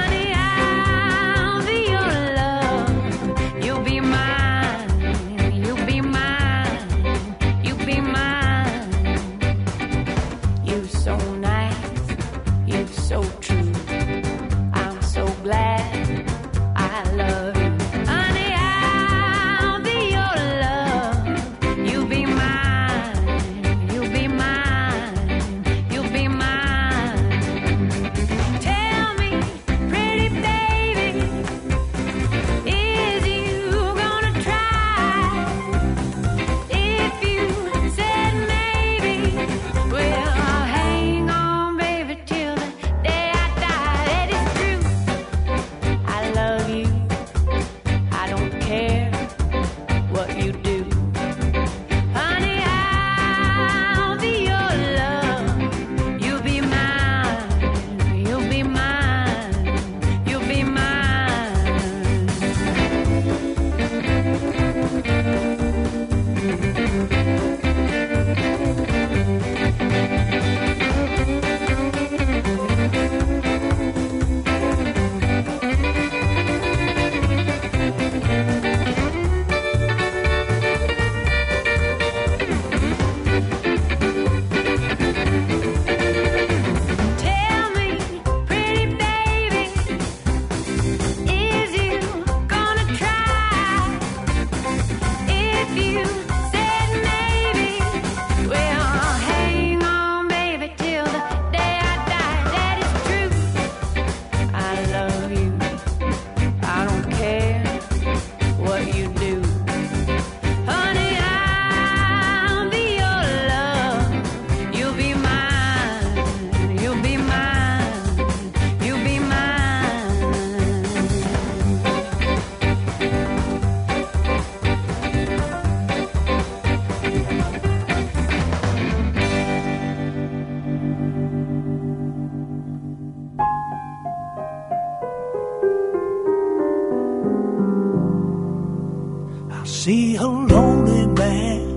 See a lonely man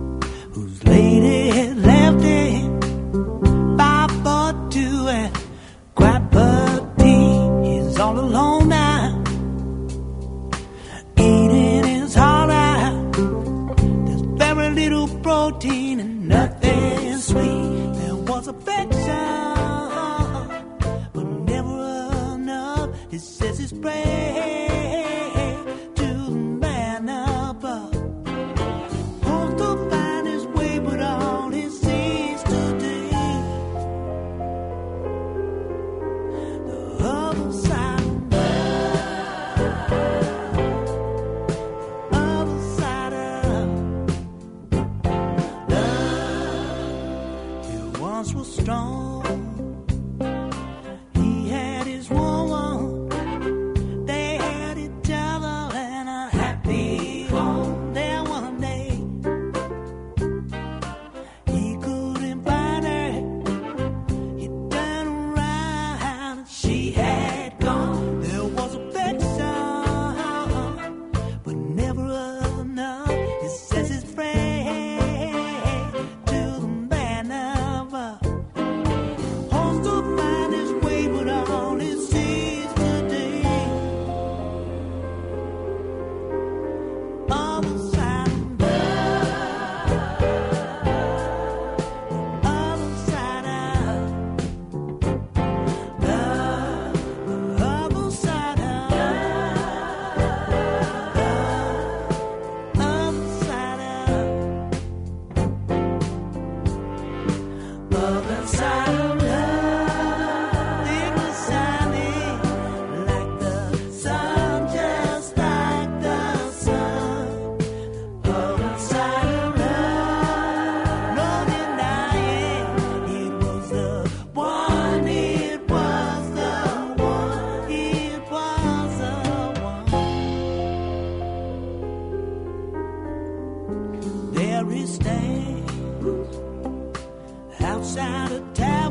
whose lady had left him five foot two and quite petite. He's all alone now, eating his heart out. There's very little protein and nothing sweet. There was affection, but never enough. He says he's praying never side of town.